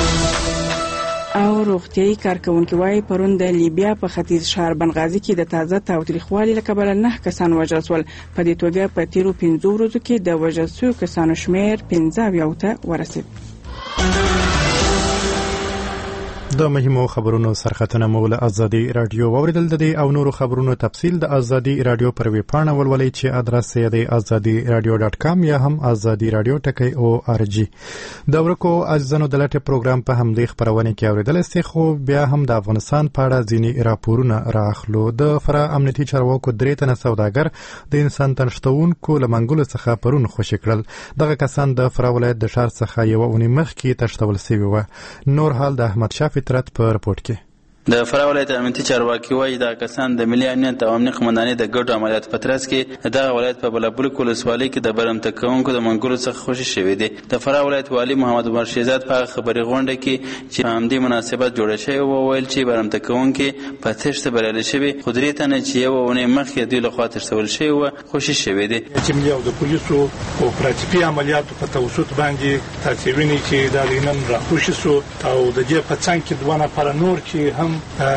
او روغتيایي کارکونکي وایي پرون د لیبیا په ختیځ ښار بنغازي کې د تازه تاوتریخوالي له کبله 9 کسان وژل شول. په دې توګه په تیرو 15 ورځو کې د وژل شویو کسانو شمېر 15 ته ورسید. د مهمو خبرونو سرخطونه مو له ازادي رادیو اوریدل د او نورو خبرونو تفصیل د ازادي رادیو پر ویب پاڼه ولولئ چې ادرس یې د azadiradio.com یا هم azadiradio.org. د ورکو ازنو د لټه پروګرام په همدې خبرونه کې اوریدل سي. خو بیا هم د افغانستان په اړه ځینی راپورونه راخلو. د فرا امنیتي چارواکو درې تنه سوداګر د انسان تنشتونکو لمنګلو څخه پرون خوشی کړل. دغه کسان د فرا ولایت د شهر څخه یو اونۍ مخکې تشتول شوی و. نور حال د احمد شاه فطرت په رپورت کې. د فرا ولایت امنیتي چارواکي وایي دا کسان د ملي امنیت او امنیت قومندانۍ د ګډو عملیاتو په ترڅ کې دغه ولایت په بلابل ولسوالۍ کې د برمته کوونکو د منګولو څخه خوشي شوی دی. د فرا ولایت والي محمد عمر شهزاد په خبري غونډه کې چې په همدې مناسبت جوړه شوی و ویل چې برمته کوونکي په تشته بریالي شوی خودري تنه چې یو ونه مخکې دوی له خاطر سوال شوی و خوشي شوی دی. چې ملي او د پولیسو او پراتیپي عملیاتو په توسط باندې ترتیبونی چې دا لینن راخوشي سو او د دې په څنګ کې دوه نفر نور چې هم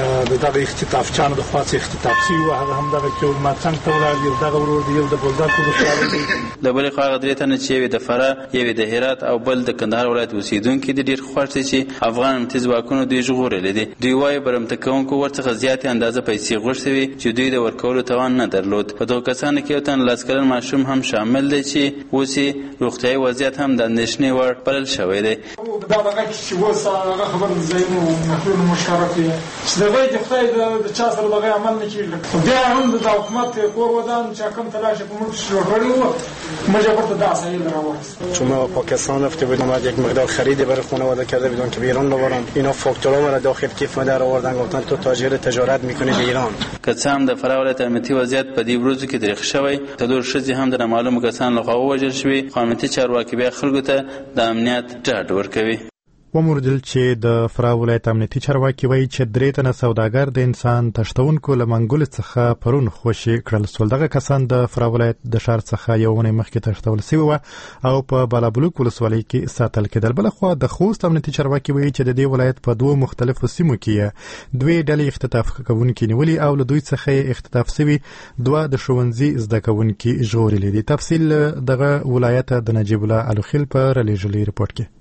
دغه اختطافچانو د خاص اختطافي او هغه هم دغه کې ما څنګه ته ولاړ دغه ورور دی د بولدار په وسیله د بلې خو هغه درې تنه چې وي د فرا یوه د هرات او بل د کندهار ولایت اوسیدونکو د ډیر خوښ دي چې افغان امتیاز واکونو دوی ژغورل دي. دوی وايي برمته کوونکو ورڅخه زیاتې اندازه پیسې غوښتي چې دوی د ورکولو توان نه درلود. په دوه کسانو کې یو تن لاسکلن ماشوم هم شامل دی چې اوسې روغتيایي وضعیت هم د اندېښنې وړ بلل شوی دی. دا هغه چې وسه هغه خبر زینو محلول مشارکه دغه د خدای د چا سره دغه عمل نه کیږي. بیا هم د حکومت کور ودان چې کوم تلاش کوم شروع کړو مجبور ته داسه یې راوست. چون ما پاکستان رفته بودم و یک مقدار خرید برای خانواده کرده بودم که به ایران ببرم. اینا فاکتورا مرا داخل کیف در آوردن گفتن تو تاجر تجارت میکنی به ایران. کسام د فرا ولایت امنیتي وضعیت په دې ورځو کې درخ شوی. تدور شذي هم د معلومو کسان لخوا وژل شوی. قامتي چارواکي بیا خلکو ته د امنیت ډاډ ورکوي. وموردل چې د فرا ولایت امنیتي چارواکي وایي چې درې تنه سوداګر د انسان تشتونکو لمنګول څخه پرون خوشي کړل سول. دغه کسان د فرا ولایت د شهر څخه یو ونه مخکې تشتول شوی و او په بالابلوک ولسوالۍ کې ساتل کېدل. بل خو د خوست امنیتي چارواکي وایي چې د دې ولایت په دوه مختلفو سیمو کې دوه ډلې اختطاف کوونکي نیولي او له دوی څخه اختطاف شوی دوه د ښوونځي زده کوونکي ژغورل دي. تفصیل دغه ولایت د نجیب الله الوخیل په رلیجلي رپورت کې.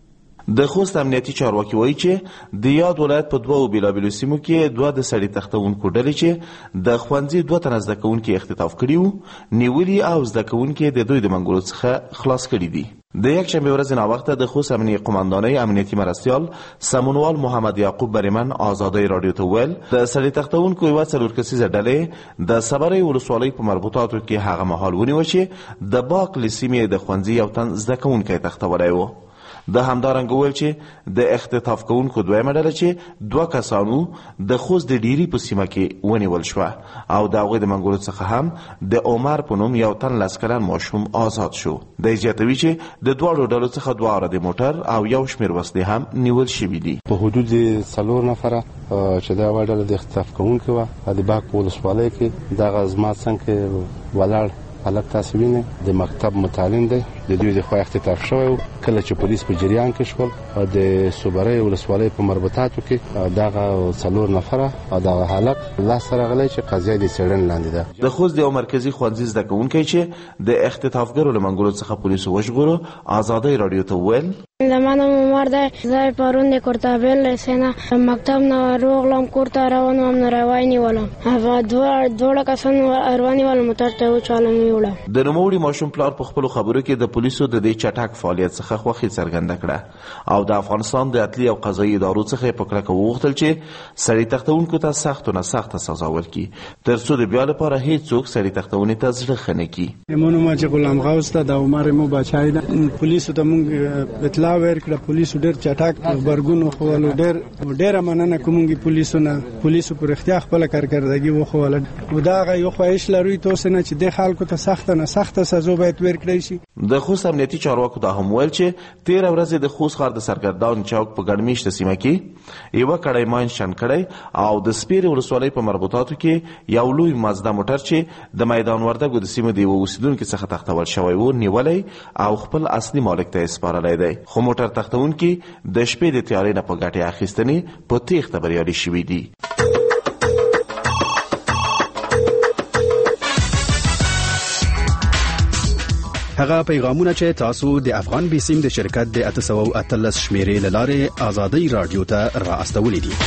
د خوست امنیتي چارواکي وایي چې د یاد ولایت په دوه بیلابیلو سیمو کې دوه د سړي تختونکو ډلې چې د ښوونځي دوه تنه زده کوونکي اختطاف کړي وو نیولي او زده کوونکي د دوی د منګولو څخه خلاص کړي دي. د یکشنبه ورځ ناوخته د خوست امنیتي قماندانۍ امنیتي مرستیال سمونوال محمد یعقوب بریمن آزادۍ رادیو ته ویل د سړي تختونکو یوه 4 کسیزه ډلې د صبرۍ ولسوالۍ په مربوطاتو کې هغه مهال ونیوه چې د باک له سیمې د ښوونځي یو تن زده کوونکی تختولی و. د همدارنګه ویل چې د اختطاف کوونکو دویمه ډله چې 2 کسانو د خوست د ډیری په سیمه کې ونیول شوه او د هغوی د منګولو څخه هم د عمر په نوم یو تن 10 کلن ماشوم آزاد شو. دی زیاتوي چې د دواړو ډلو څخه 2 عرادې موټر او یو شمېر وسلې هم نیول شوي دي. په حدود 4 نفره چې دا ډله د اختطاف کوونکي وه د باک ولسوالۍ کې دغه زما څنګ کې ولاړ حالت تاسو وینئ د مکتب متعلم دی د دوی د خوا اختطاف شوی و. کله چې پولیس په جریان کې شول د صوبرۍ ولسوالۍ په مربوطاتو کې دغه 4 نفره دغه حالت لاسته راغلی چې قضیه د څېړنې لاندې ده. د خوست د یو مرکزي ښوونځي زده کوونکی چې د اختطافګرو له منګولو څخه پولیسو وژغورو آزادۍ رادیو ته وویل زما نوم عمر دی. زه پرون د کورتابل له سینه مکتب نه راغلم کور ته روان وم نو روای نیولم دواړه کسان رواني ول موټر ته وچالم ویوړه. د نوموړي ماشوم پلار په خپلو خبرو کې د پولیسو د دې چټک فعالیت څخه خوښي څرګنده کړه او د افغانستان د عدلي او قضایي ادارو څخه په کلکه وغوښتل چې سړي تختونکو ته سخت نه سخته سزا ورکړي تر څو د بیا لپاره هیڅوک سړي تختونې ته زړه ښه نه کړي. مونږ ما چې غلام غوث ته د عمر مو بچای ده پولیسو ته مونږ اطلاع ورکړه. پولیسو ډېر چټک خبرګون وښول ډېر مننه کوم پولیسو پر اختیار خپل کارکردګي وښول او دا یو خواهش لري تاسو نه چې د خلکو ته سخت نه سخته سزا باید ورکړي شي. د خوست امنیتي چارواکو دا هم ویل چې 13 ورځې د خوست ښار د سرګردان چوک په ګڼمیشته سیمه کې یوه کړۍ ماین شن کړی او د سپیرې ولسوالۍ په مربوطاتو کې یو لوی مازدا موټر چې د میدان وردګو د سیمې د یوه اوسیدونکي څخه تختول شوی و نیولی او خپل اصلي مالک ته یې سپارلی دی. خو موټر تختونکي د شپې د تیارې نه په ګټې اخیستنې په تیښته بریالي شوي دي. هغه پیغامونه چې تاسو د افغان بیسیم د شرکت د 813 شمیرې له لارې آزادۍ رادیو ته را استولې دي.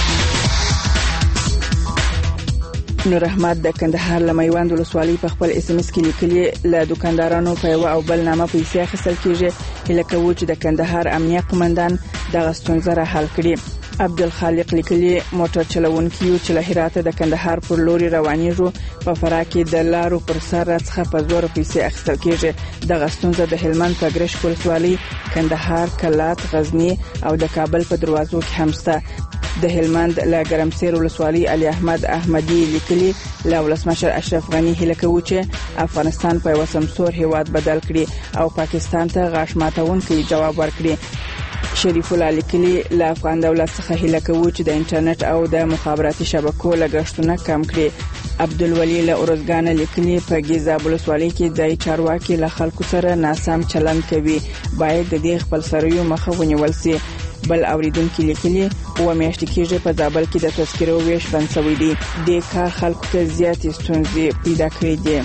نور احمد د کندهار له میوند ولسوالۍ په خپل اس ام اس کې لیکلي له دکاندارانو په یو او بل نامه پیسې اخیستل کیږي. هله کوي چې د کندهار امنیه قومندان دغه ستونزه را حل کړي. عبدالخالق لیکلي موټر چلوونکي چې له هرات د کندهار پر لوري روانېږي په فرا کې د لارو پر سر څخه په زور پیسې اخیستل کیږي. دغه ستونزه د هلمند په ګرشک ولسوالۍ کندهار کلات غزنی او د کابل په دروازو کې هم شته. د هلمند له ګرمسیر ولسوالۍ علي احمد احمدي لیکلي له ولسمشر اشرف غنی هله کوي چې افغانستان په یو سمسور هیواد بدل کړي او پاکستان ته غاښ ماتونکي جواب ورکړي. شریف الله لیکلي له افغان دولت څخه هله کوي چې د انټرنیټ او د مخابراتي شبکو لګښتونه کم کړي. عبدالولي له اورزګان لیکلي په ګیزاب ولسوالۍ کې د چارواکي له خلکو سره ناسم چلند کوي باید د دې خپل سروي مخه ونیول شي. بل اوریدونکو لیکلي و میاشتې کېږي په زابل کې د تذکرو ویش بند شوی دی. د کار خلکو ته زیاتې ستونزې پیدا کړې دي.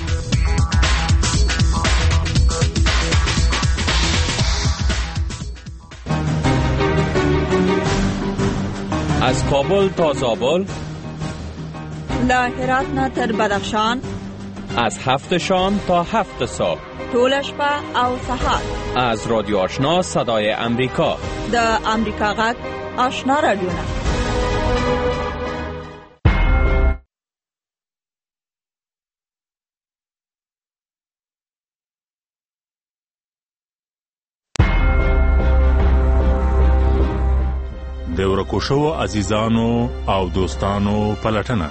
از کابل تا زابل، له هرات نه تر بدخشان، از 7 شام تا 7 صبح، ټول شپه او سهار. از رادیو آشنا صدای امریکا، د امریکا غږ آشنا رادیو نه. د ورکو شوو عزیزانو او دوستانو پلټنه.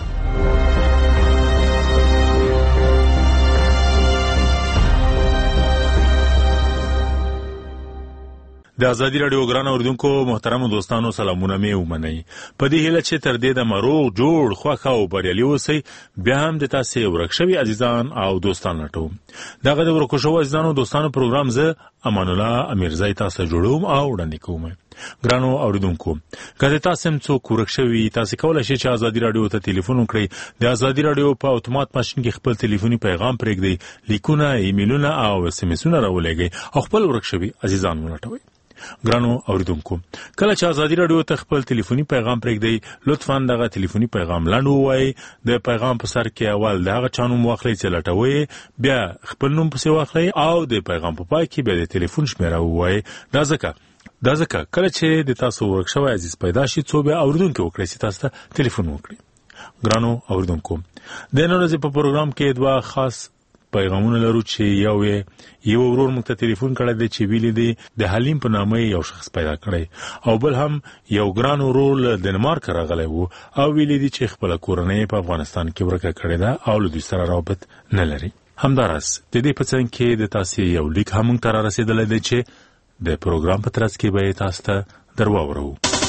د ازادي رادیو ګران اوریدونکو محترم دوستانو سلامونه مې ومنئ. په دې هیله چې تر دې د مروغ جوړ خوښ او بریالي اوسئ بیا هم د تاسې ورک شوي عزیزان او دوستان لټوم. دغه د ورکو شوو عزیزانو دوستانو پروګرام زه امان الله امیرزی تاسو جوړوم او وړاندې کوم. ګرانو اوریدونکو که تاسو هم څوک ورک شوي تاسو کولای شئ چې ازادي رادیو ته ټلیفون وکړئ. د ازادي رادیو په اتومات ماشین کې خپل ټلیفوني پیغام پرېږدئ، لیکونه، ایمیلونه او اس ام اسونه راولېږئ او خپل ورک شوي عزیزان ولټوئ. ګرانو اوریدونکو کله چې ازادي رادیو ته خپل ټلیفوني پیغام پرېږدئ لطفاً دغه ټلیفوني پیغام لنډ ووایئ د پیغام په سر کې اول د هغه چا نوم واخلئ چې لټوئ بیا خپل نوم پسې واخلئ او د پیغام په پای کې بیا د ټلیفون شمیره ووایئ دا ځکه کله چې د تاسو ورک شوی عزیز پیدا شي څو بیا اوریدونکي وکړئ چې تاسو ته ټلیفون وکړي ګرانو اوریدونکو د نن ورځې په پروګرام کې دوه خاص پیغامونه لرو چې یو ورور موږ ته ټلیفون کړی دی چې ویلي دی د حلیم په نامه یو شخص پیدا کړی او بل هم یو ګران ورور له ډنمارک راغلی وو او ویلي دی چې خپل کورنۍ په افغانستان کې ورکه کړې ده او له دوی سره رابط نه لري. همداراز د دې په څنګ کې د تاسو یو لیک هم موږ ته رارسېدلی دی چې د پروګرام په ترڅ کې به تاسو ته درواورو.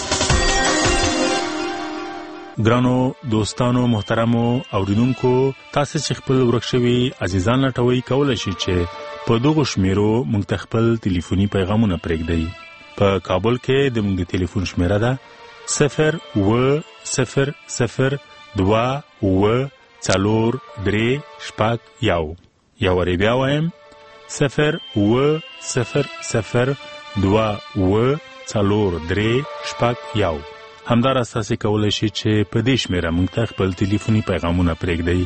ګرانو دوستانو محترمو اوریدونکو تاسو چې خپل ورک شوي عزیزان لټوي کولای شئ چې په دغه شمیرو موږ ته خپل ټلیفوني پیغامونه پرېږدئ. په کابل کې د موږ د ټلیفون شمیره ده 08004 یو وری بیا وایم 08004 همداراز تاسو کولای شئ چې په دې شمیره موږ ته خپل ټلیفوني پیغامونه پرېږدئ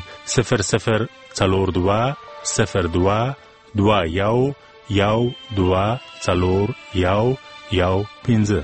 00222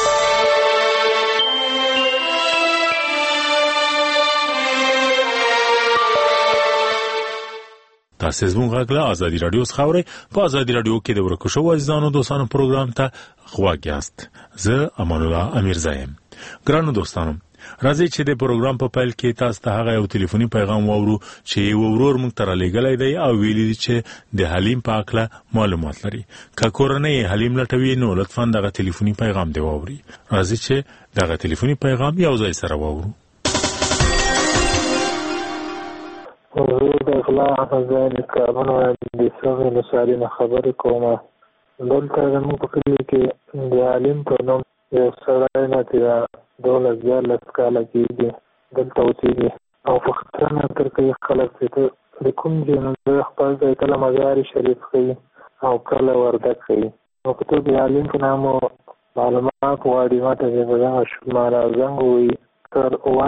تاسو زموږ غږ له ازادي رادیو څخه اورئ. په ازادي رادیو کې د ورکو شوو عزیزانو دوستانو پروګرام ته غوږ یاست. زه امان الله امیرزا یم. ګرانو دوستانو راځئ چې د پروګرام په پیل کې تاسو ته هغه یو ټلیفوني پیغام واورو چې یو ورور موږ ته رالیږلی دی او ویلي دی چې د حلیم په هکله معلومات لري. که کورنۍ حلیم لټوي نو لطفا دغه ټلیفوني پیغام دی واوري. راځئ چې دغه ټلیفوني پیغام یو ځای سره واورو. د اخلاق ځای کارونه د سمې نصاري نه خبرې کوم. دلته زموږ په کلي کې د عالم په نوم یو سړی نه چې 12 کاله کېږي دلته اوسېږي او پوښتنه تر کوي خلک چې ته د کوم ځای نه خپل ځای کله مزار شریف ښیي او کله وردګ ښیي. نو که ته د عالم په نامو معلومات غواړي ماته چې په دغه شماره زنګ ووهي تر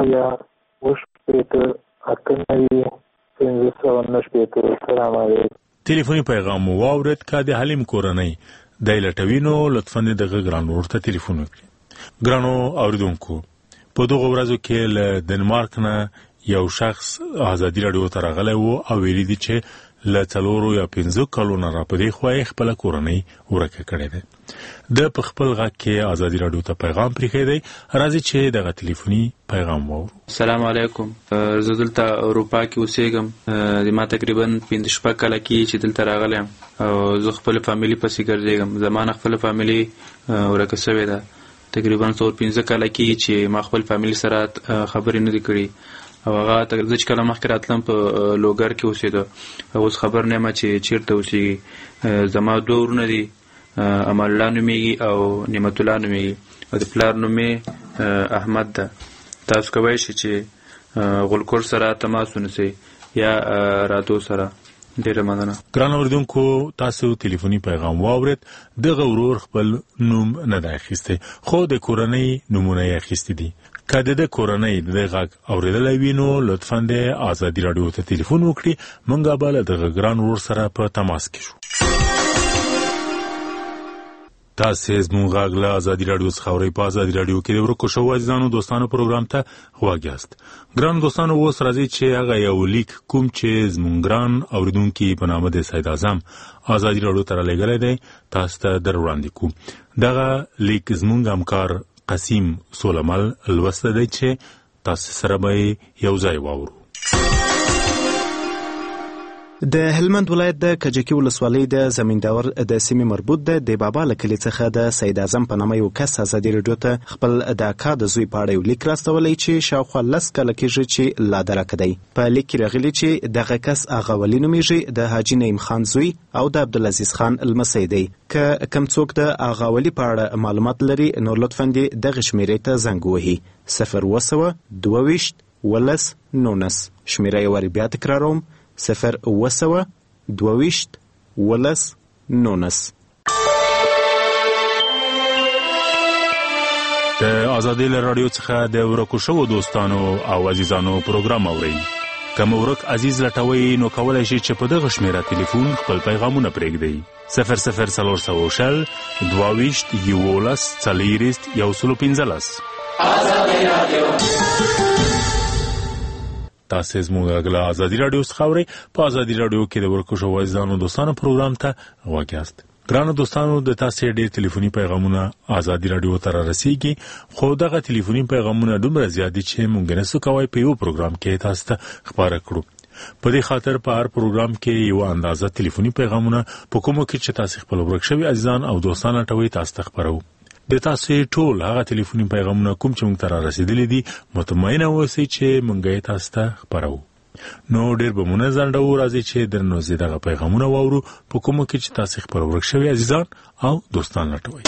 509 ټلیفوني پیغام واورید. که د حلیم کورنۍ دی لټوي نو لطفا دغه ګران ورور ته ټلیفون وکړي. ګرانو اوریدونکو په دغه ورځو کې له ډنمارک نه یو شخص ازادي رادیو ته راغلی وو او ویلي دي چې له 4 یا 5 کلونو راپدې خو یې خپل کورنۍ ورکه کړې ده. د په خپل غږ کې ازادي رادیو ته پیغام پرېښی دی. راځي چې دغه ټلیفوني پیغام واورو. السلام علیکم. زه دلته اروپا کې اوسېږم. ما تقریبا 5 کاله کې چې دلته راغلی او زه خپل فامیلی پسې ګرځېږم. زما خپل فامیلی ورکه شوې ده. تقریبا 4-5 کاله کې چې ما خپل فامیلی سره خبرې نه دي کړې او هغه زه چې کله مخکې راتلم په لوګر کې اوسېده اوس خبر نه یم چې چیرته اوسېږي. زما 2 ورونه دي امان الله نومېږي او نعمت الله نومېږي او د پلار نوم یې احمد ده. تاسو کولی شئ چې غلکور سره تماس ونیسئ یا رادیو سره. ډیره مننه. ګران اوریدونکو تاسو ټلیفوني پیغام واورید. دغه ورور خپل نوم نه دی اخیستی خو د کورنۍ نومونه یې اخیستي دي. که د کورنۍ د غږ اوریدلی وي نو لطفا د ازادي رادیو ته ټلیفون وکړي. موږ به له دغه ګران ورور سره په تماس کې شو. تاسو زموږ غږ له ازادي رادیو څخه اورئ. په ازادي رادیو کې د ورکو شوو عزیزانو دوستانو پروګرام ته غوږ یاست. ګران دوستانو اوس راځئ چې هغه یو لیک کوم چې زموږ ګران اوریدونکي په نامه د سید اعظم ازادي رادیو ته رالیږلی دی تاسو ته در وړاندې کوو. دغه لیک زموږ همکار قسیم سولمل لوسته دی چې تاسو سره به یو ځای واورو. د هلمند ولایت د کجکی ولسوالۍ د زمینداور د سیمې مربوط د بابا له کلي څخه د سید اعظم په نامه یو کس ازادي رادیو ته خپل د اکا د زوی په اړه یو لیک راستولی چې شاوخوا 10 کاله کېږي چې لا درکه دی. په لیک کې راغلي چې دغه کس اغا ولی نومېږي، د حاجي نعیم خان زوی او د عبدالعزیز خان لمسی دی. که کم څوک د اغا ولی په اړه معلومات لري نو لطفا دې دغه شمیرې ته زنګ ووهي 02022 19 شمیره یې وارې بیا تکراروم 02022 19. د ازادي رادیو څخه د ورکو شوو دوستانو او عزیزانو پروګرام اورئ. کوم ورک عزیز لټوي نو کولای شي چې په دغه شمیره ټلیفون خپل پیغامونه پرېږدي. 00300 22 11 40 115. ازادي رادیو تاسو زموږ غلا ازادي رادیو څخه اورئ. په ازادي رادیو کې د ورکو شوو عزیزانو دوستانو پروګرام ته واګیاست. ګرانو دوستانو د تاسو ډېر ټلیفوني پیغامونه ازادي رادیو ته رسیږي، خو دغه ټلیفوني پیغامونه دومره زیات دي چې موږ نسو کولی په یو پروګرام کې تاسو ته خبره کړو. په دې خاطر په هر پروګرام کې یو اندازه ټلیفوني پیغامونه په کومو کې چې تاسو خپل ورک شوي عزیزان او دوستان ټوي تاسو ته خبرو. د تاسو ټول هغه ټلیفوني پیغامونه کوم چې موږ ته رسیدلي دي مطمئن اوسئ چې موږ یې تاسو ته خبرو. نو ډېر به منظم ډول راځي چې درنو زی دغه پیغامونه واورو په کومو کې چې تاسو خپل ورک شوي عزیزان او دوستان لټوي.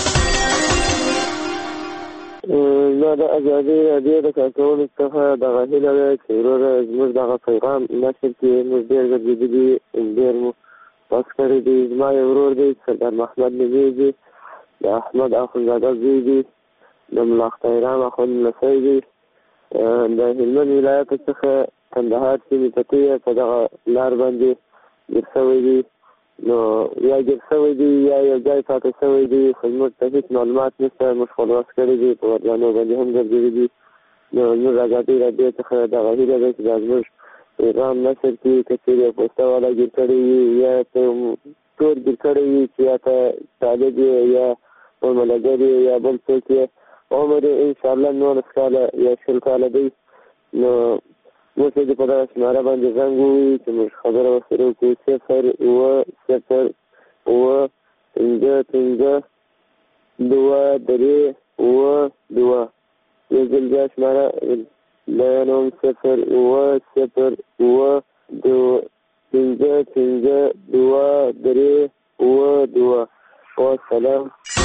زه د ازادي رادیو د کارکونکو څخه دغه هیله ده چې وروره زموږ دغه پیغام نشر کړي. موږ ډېر ګرځېدلي ډېر مو پاس کړی دی. زما یو ورور دی سردار محمد نومیږي، د احمد اخندزاده زوی دی، د ملا اخترام اخند لمسی دی، د هلمند ولایت څخه کندهار سیمې ته تېر په دغه لار باندې ګیر شوی دی. نو یا ګیر شوی دی یا یو ځای پاتې شوی دی، خو زموږ ته هېڅ معلومات نشته. موږ خپلواس کړي دي، په ودانو باندې هم ګرځېدلي دي. نو زموږ ازادي رادیو څخه دغه هیله ده چې دا زموږ پیغام نشر کړي. که چېرې یو پوسته والا ګیر کړی وي یا تور ګیر کړی وي چې یا ته طالب یې یا ملګری یې یا بل څوک یې عمر یې انشاءالله 19 کاله یا 20 کاله دی، نو موږ ته په دغه شماره باندې زنګ ووایي چې موږ خبره ورسره وکړو. 0 0 5 5 2 3 2 یو ځل بیا شماره بیانوم 0 0 2 5 5 2 3 2. والسلام.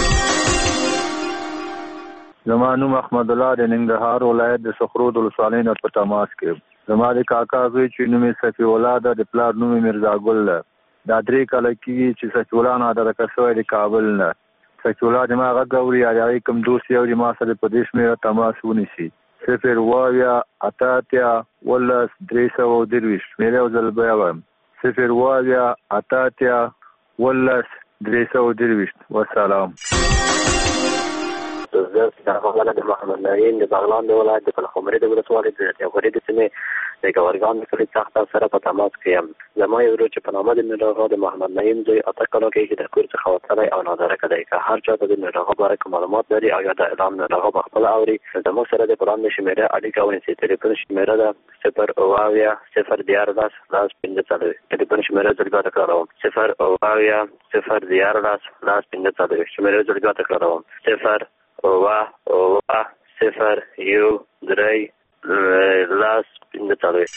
زما نوم احمد الله د ننګرهار ولایت د سخرود ولسوالۍ نه په تماس کې. زما د کاکا زوی چې نوم یې صفي الله ده، د پلار نوم یې میرزا ګل ده. دا 3 کاله کېږي چې صفي الله نه درکه شوی د کابل نه. صفي الله د ما غږ اوري یا د هغې کوم دوست یې اوري ما سره په دې شمېره تماس ونیسي. 0 واویا 88 ولس 323 شمېره یو ځل بیا وایم 0 واویا 88 ولس 323. والسلام. زه سرغله د محمد نعیم د بغلان د ولایت د پلخمري د ولسوالۍ د تیغوري د سیمې د ګورګان د کلي څخه سره په تماس کې یم. زما یو ورور چې په نامه د ناروغ د محمد نعیم دوی اته کالو کې د کور څخه وتلی او نادرکه دی. که هر چا ته د ناروغ باره کې معلومات لري او یا د اعلام ناروغ په خپله اوري زموږ سره د پلان د شمېره اړیکه ونیسي. ټلیفون شمېره ده 0 واویا 0 14 15 ټلیفون شمېره ځل بیا تکراروم 0 واویا 0 14 15 شمېره ځل بیا تکراروم 0 0 یو 3 لاس 15.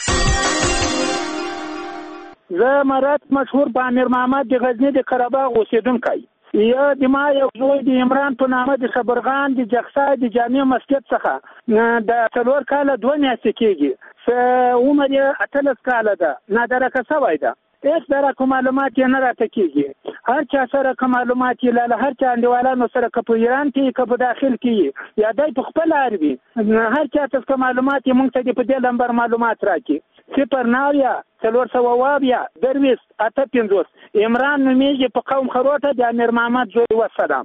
زه مراد مشهور په امیر محمد د غزنی د قرهباغ اوسیدونکی. یا د ما یو زوی د عمران په نامه د صبرغان د جغسا د جامع مسجد څخه د 4 کاله 2 میاشتې کېږي. عمر یې 18 کاله ده، نادرکه شوی ده. هیڅ درکه معلومات یې نه راته کېږي. هر چا سره که معلومات یې لاله هر چا انډیوالانو سره که په ایران کې که په داخل کې یا دی په خپل عربي هر چا ته که معلومات یې موږ ته دې په دې لمبر معلومات راکړي. 0 9 4 درویست 8 عمران نومیږي په قوم خروټه د امیر محمد زوی. والسلام.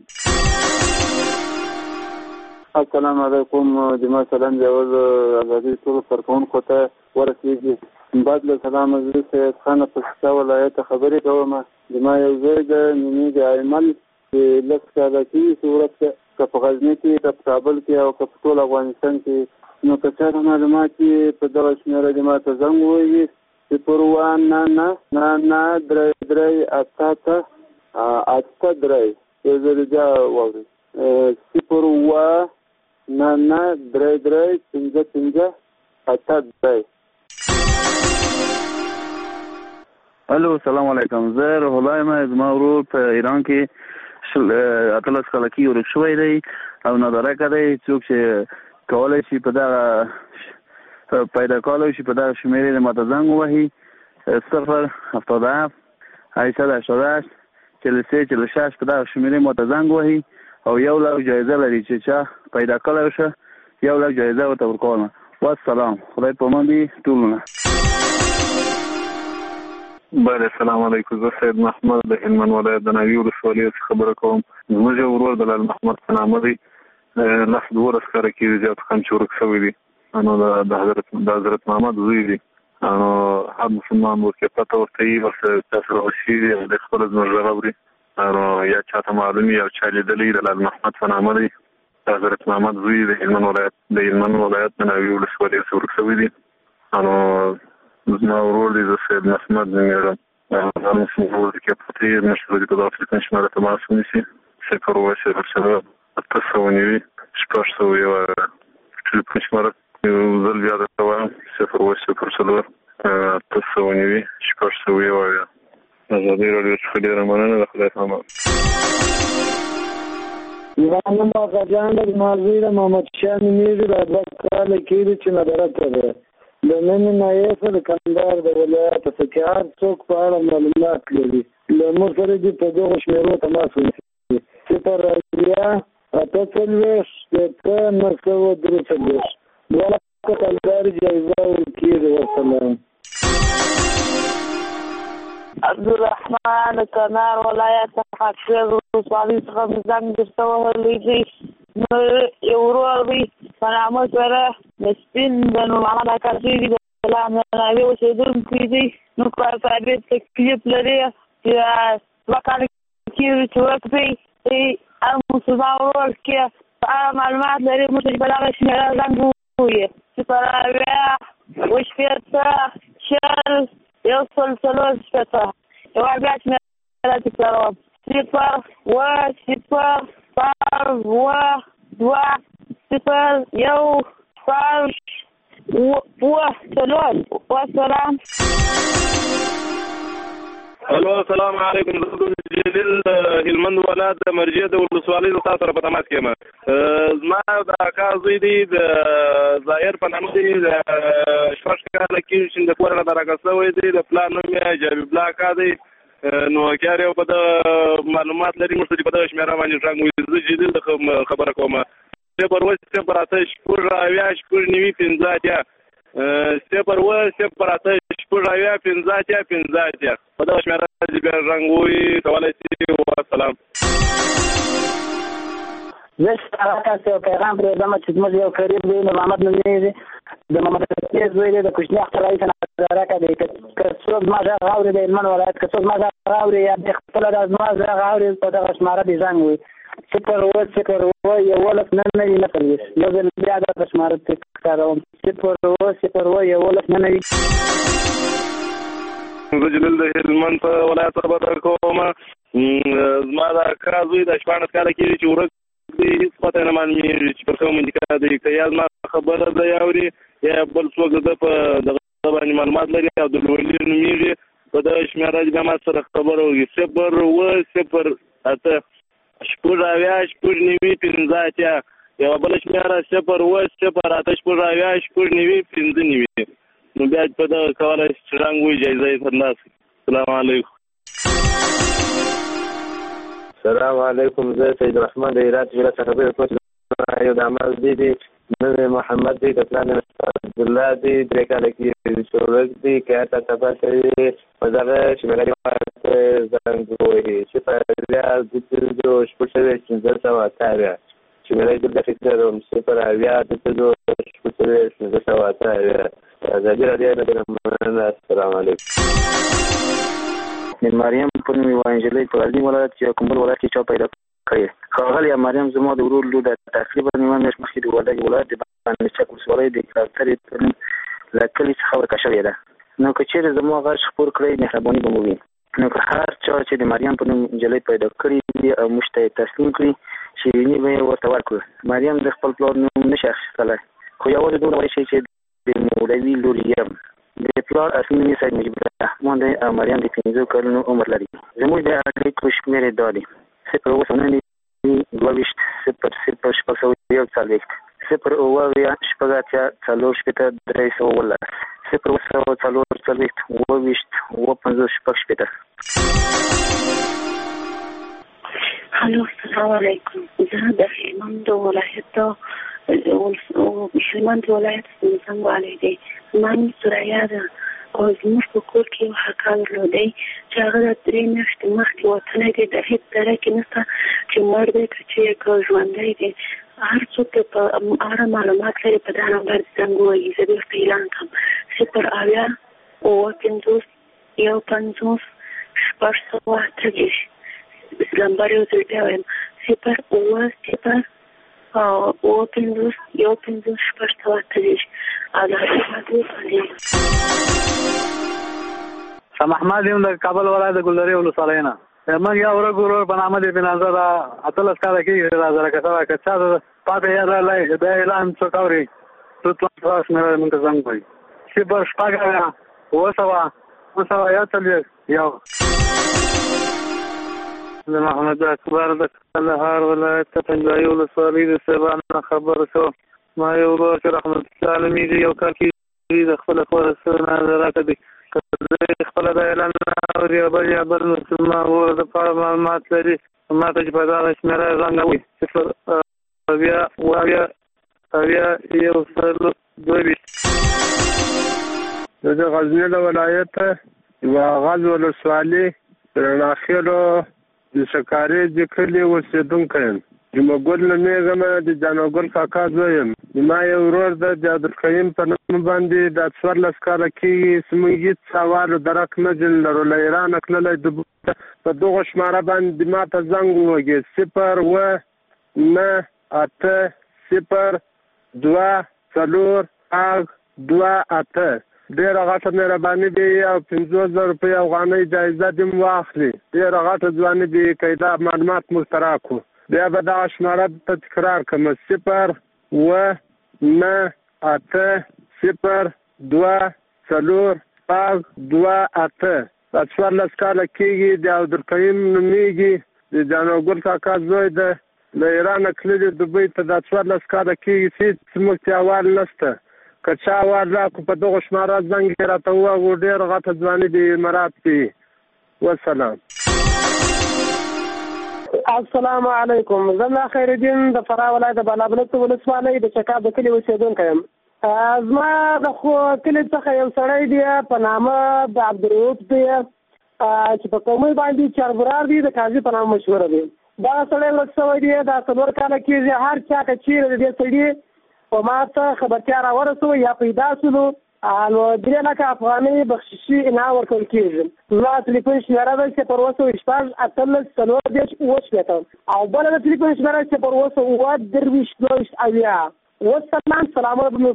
السلام علیکم. جمع سلام جوز ازادي ټول کارکونکو ته ورسیږي. بعد له سلام زه سید خان پښتو ولایت خبرې کوم. جمع یو ځای د نومیږي ایمل چې لږ کاله کې صورت که په غزني کې که په کابل کې او که په ټول افغانستان کې نو که چا معلومات یې په دغه شمېره د ما ته زنګ ووایي 0 8 یو ځل بیا واورئ 0 9 3 5 الو السلام علیکم. زه روح الله یم. زما ورور په ایران کې 18 کاله کې ورک شوی دی او نادرکه دی. څوک چې کولی شي په دغه پیدا کولی شي په دغه شمېرې د ما ته زنګ ووهي 0 77 888 43 46 په دغه شمېرې ما ته زنګ ووهي او 1 لک جایزه لري چې چا پیدا کړی شه 1 لک جایزه ورته ورکوم. والسلام، خدای په امان دي ټولونه. بله، السلام علیکم. زه سید محمد د هلمند ولایت د ناوې ولسوالۍ څخه خبره کوم. زموږ یو ورور د لال محمد په نامه دی، 10-12 کاله کېږي زیات خان چې ورک شوی دی. د حضرت محمد زوی دی. هر مسلمان ورکې پته ورته وي، ورسره چا سره وشي وي، د خپله زموږ غږ اوري یا چاته معلوم وي او چا لیدلی د لال محمد په نامه دی. د حضرت محمد زوی د هلمند ولایت د ناوې ولسوالۍ څخه ورک شوی دی. زما ورور دی، زه سید محمد نومېږم. هر مسلمان ورکې پته یې مشر دی په دغه تلیفون شمېره تماس ونیسي 0 809 601 تلیفون شمېره یو ځل بیا درته وایم 0 809 601. ازادي راډیو څخه ډېره مننه، د خدای په امان. زما نوم آقاجان دی، زما زوی د محمد شاه نومېږي، دا 2 کاله کېږي چې ندرته دی. د نن نایفه د کندهار د ولایت څخه هر څوک په اړه معلومات لري له موږ سره دې په دغو شمېرو تماس ونیسي 0 2 کلدار جایزه ورکېږي. والسلام. عبدالرحمن کنار ولایت څخه خاصیز ولسوالۍ څخه زنګ درته وهلی دی. نو یو ورور دی په نامه سره د سپین د نور محمد اکا زوی دی، د سلام د ناوې اوسېدونکی دی. نو کار ثابت تکلیف لري چې 2 کاله کېږي چې ورک دی. هر مسلمان ورور کې په اړه معلومات لري، موږ ته په دغه شمېره زنګ ووایي 0 1 4 شپېته. یوه بیا شمېره تکراروم 0 والسلام. الو، السلام علیکم. زه جلیل هلمند ولایت د مرجع د ولسوالۍ د تاسو سره په تماس کې یم. زما د اکا زوی دی د ظاهر په نامه دی، د 6 کاله کېږي چې د کور نه راکړی شوی دی. د پلار نوم یې جابر الله اکا دی. نو کار یو په د معلومات لري، موږ په دغه شمېره باندې ټانګ وي. زه جلیل د خبره کوم 0 8 9 15 په دغه شمېره باندې بیا رنګ ووایي، کولی شي. والسلام. زه چې یو پیغام پرېږدم چې زموږ یو قریب دی، نور محمد نومېږي، د محمد رفیع زوی دی، د کوچني اختر رئیس نظارکه دی. که څوک زما غږ اوري د هلمند ولایت، که څوک زما غږ اوري یا بیا خپله د زما غږ اوري، په دغه شمېره دې زنګ ووایي 0 11 99 یو ځل بیا دغه شمېره تکراروم 0 11 99. زه جلیل د هلمند په ولایت خبره کوم. زما د اکا زوی د 14 کاله کېږي چې ورک دی، هېڅ پته نه معلومېږي چې پر کوم انتقال دی. که یا زما خبره دی اوري یا بل څوک د په دغه باندې معلومات لري او د لوړلي نومېږي، په دغه شمېره بیا ما سره خبره وکړي 0 8 6 یوه بله شمېره 0 8 6 نو بیا په دغه کولی شي چې رنګ ووایي، جایزه یې ترلاسه. السلام علیکم. السلام علیکم. زه سید رحمان د هرات ضلع څخه خبرې کوم. یو د عمل دی نوم محمد دی، د پلان عبدالله دی، 3 کاله کېږي چې ورک دی. که هر څه تباه کوي په دغه شمېره کې زنګ ووهي 0 15 شمېره یې دلته فکرم 0 15 ازادي راډیو د مننه. السلام علیکم. مریم په نوم یوه نجلۍ په غزني ولایت کې کوم بل ولایت کې چا پیدا کړې. ښاغلې مریم، زما د ورور لور د تقریبا یوه میاشت مخکې د وردګ ولایت د بانچک ولسوالۍ د کلاترې په نوم له کلي څخه ورکه شوې ده. نو که چېرې زما غږ خپور کړئ، مهرباني به مو وي. نو که هر چا چې د مریم په نوم نجلۍ پیدا کړې وي او موږ ته یې تسلیم کړي، شیریني به یې ورته ورکړو. مریم د خپل پلار نوم نشي اخیستلی، خو یوازې دومره وایي شي چې د مولوي لور یم. د پلار اصلي نوم یې سید مجیب الرحمن دی او مریم د 15 کلونو عمر لري. زموږ د اړیکو شمېرې دا دي 0 اووه 22 0 0 641 0 اووه 4 313 0 4 4 50 هلو، السلام علیکم. زه د هلمند ولایت څنګه والدې ما نوم سریا ده او زموږ په کور کې یو حقا درلودی چې هغه د 3 میاشتې مخکې وتلی دی. د هېڅ ذره کې نشته چې مړ دی که چېرې که ژوندی دی. هر څوک په اړه معلومات لري په دا نمبر زنګ ووهي. زه بېرته اعلان کړم 080 59 628 نمبر یو ځل بیا وایم 080 شاه محمد یم د کابل ولایت د ګلدرې ولسوالۍ نه. موږ یو ورور په نامه د بنازه د 18 کاله کېږي دا زره کسه که چا د پاتې یاد راغلی د اعلان څوک اوري ټوټ مې موږ ته زنګ وایي 0 یو د محمد اکبر د کندهار ولایت پنځایي ولسوالۍ د سیبان خبر شو. ما یو ورور چې رحمت الله علیه دی یو کال کې د خپل خور سره راکړه دي خپل د اعلان اوري بل مسلمان ور د پاره معلومات لري. ما ته چې په دا شمیره زنګ وایي 0 یو سل 22 د غزنی ولایت واغاز ولسوالۍ رڼاخیلو د شکارې د کلي اوسېدونکی یم. جمعګل نومېږم د جانګل کاکا زوی یم. ما یو ورور د عبدالقیوم په نوم باندې د 14 کاله کېږي زموږ هېڅ سوال درک نه لرو. له ایرانه تللی په دغو شماره باندې ما ته زنګ ووهي 019-2-4-2-8 ډېره غټه مهرباني دی او 50,000 روپۍ افغانۍ جایزه دې م واخلي. ډېره غټه ځواني دی که دا معلومات موږ ته راکړو. بیا به دغه شماره ته تکرار کړم 019-2-4-2-8 دا 14 کاله کېږي د عبدالقیوم نومېږي د جانګل کاکا زوی ده له ایرانه تللي دوبۍ ته دا 14 کاله کېږي هېڅ موږ ته احوال نشته. که چا احوال راکړو په دغو شماره زنګ یې راته ووهو. ډېر غټه ځواني د امارات کې. والسلام. السلام علیکم. زه ملا خیرالدین د فراه ولایت د بالابلوک ولسوالۍ د چکاب د کلي اوسېدونکی یم. زما د کلي څخه یو سړی دی په نامه د عبدالرؤف دی چې په قومي باندې چاربرار دی د قاضي په نامه مشهوره دی. دا سړی لږ شوی دی دا 4 کاله کېږي. هر چا که چېرې د دې سړي په ما ته خبرتیا راورسوي یا پیدا شولو نو 3 لکه افغانۍ بخششي انعام ورکول کېږي. زما تلیفون شمېره ده 018-18-28 او بله د تلیفون شمېره 018-2-22 والسلام. سلام علیکم.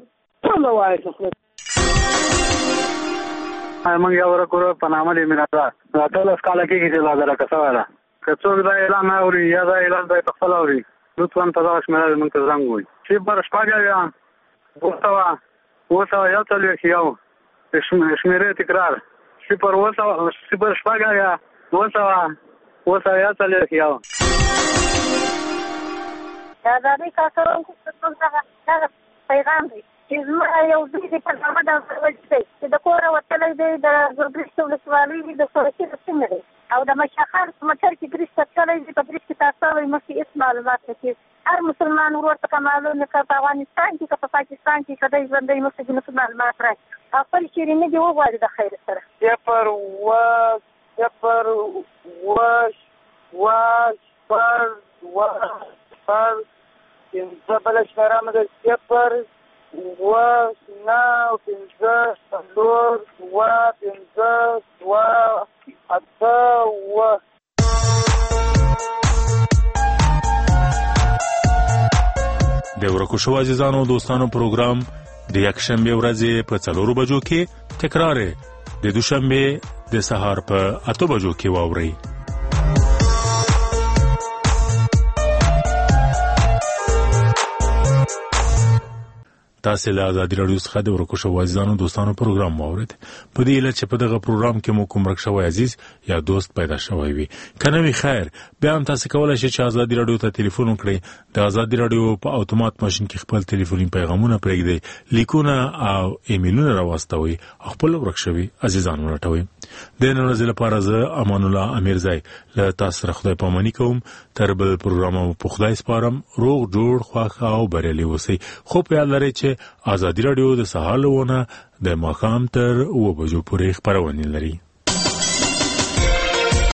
موږ یو ورور په نامه د مینادا 18 کاله کېږي چې دا زره کسه ده که څوک دا اعلان اوري یا دا اعلان دی په خپل اوري لطفا په دغه شمېره موږ ته زنګ ووهي 0 شمېرې تکرار 0 د ازادۍ کارکوونکو څخه پیغام دی چې زما یو زوی دی په نامه د چې د کوره وتلی دی د ګربشت ولسوالۍ د سورکي د سیمې دی او د مشخان په موټر کې برېج ته تللی دی. په برېج کې تاسو مخکې هېڅ معلومات نه کېږي. هر مسلمان ورور څخه معلوم نه که په افغانستان کې که په پاکستان کې که دی ژوندی مخکې د معلومات راشي او خپل شیریني دې وغواړي د خیر سره 0 بله شمېره مې ده 0 د ورکو شو عزیزانو دوستانو پروګرام د یکشنبه ورځې په 4 بجو کې تکرار د دوشنبه د سهار په 8 بجو کې واوري. تاسو له آزادي رادیو څخه د ورکو شو عزیزانو دوستانو پروګرام واورید. په دې اله چې په دغه پروګرام کې مو کوم رښتوي عزیز یا دوست پیدا شوی وي کنه وی خیر بیا هم تاسو کولای شئ چې آزادي رادیو ته ټلیفون وکړئ. د آزادي رادیو په اتومات ماشين کې خپل ټلیفوني پیغامونه پرېږدئ، لیکونه او ایمیلونه راوستوي، خپل ورکشوي عزیزانو راټوي. د نن ورځې لپاره زه امان الله امیرزی له تاسو سره خدای پاماني کوم. تر بل پروګرام په خدای سپارم. روغ جوړ خوښ او بریالي اوسئ. خو په یاد لرئ چې ازادي راډیو د سهار له 9 د ماښام تر 2 بجو پورې خپرونه لري.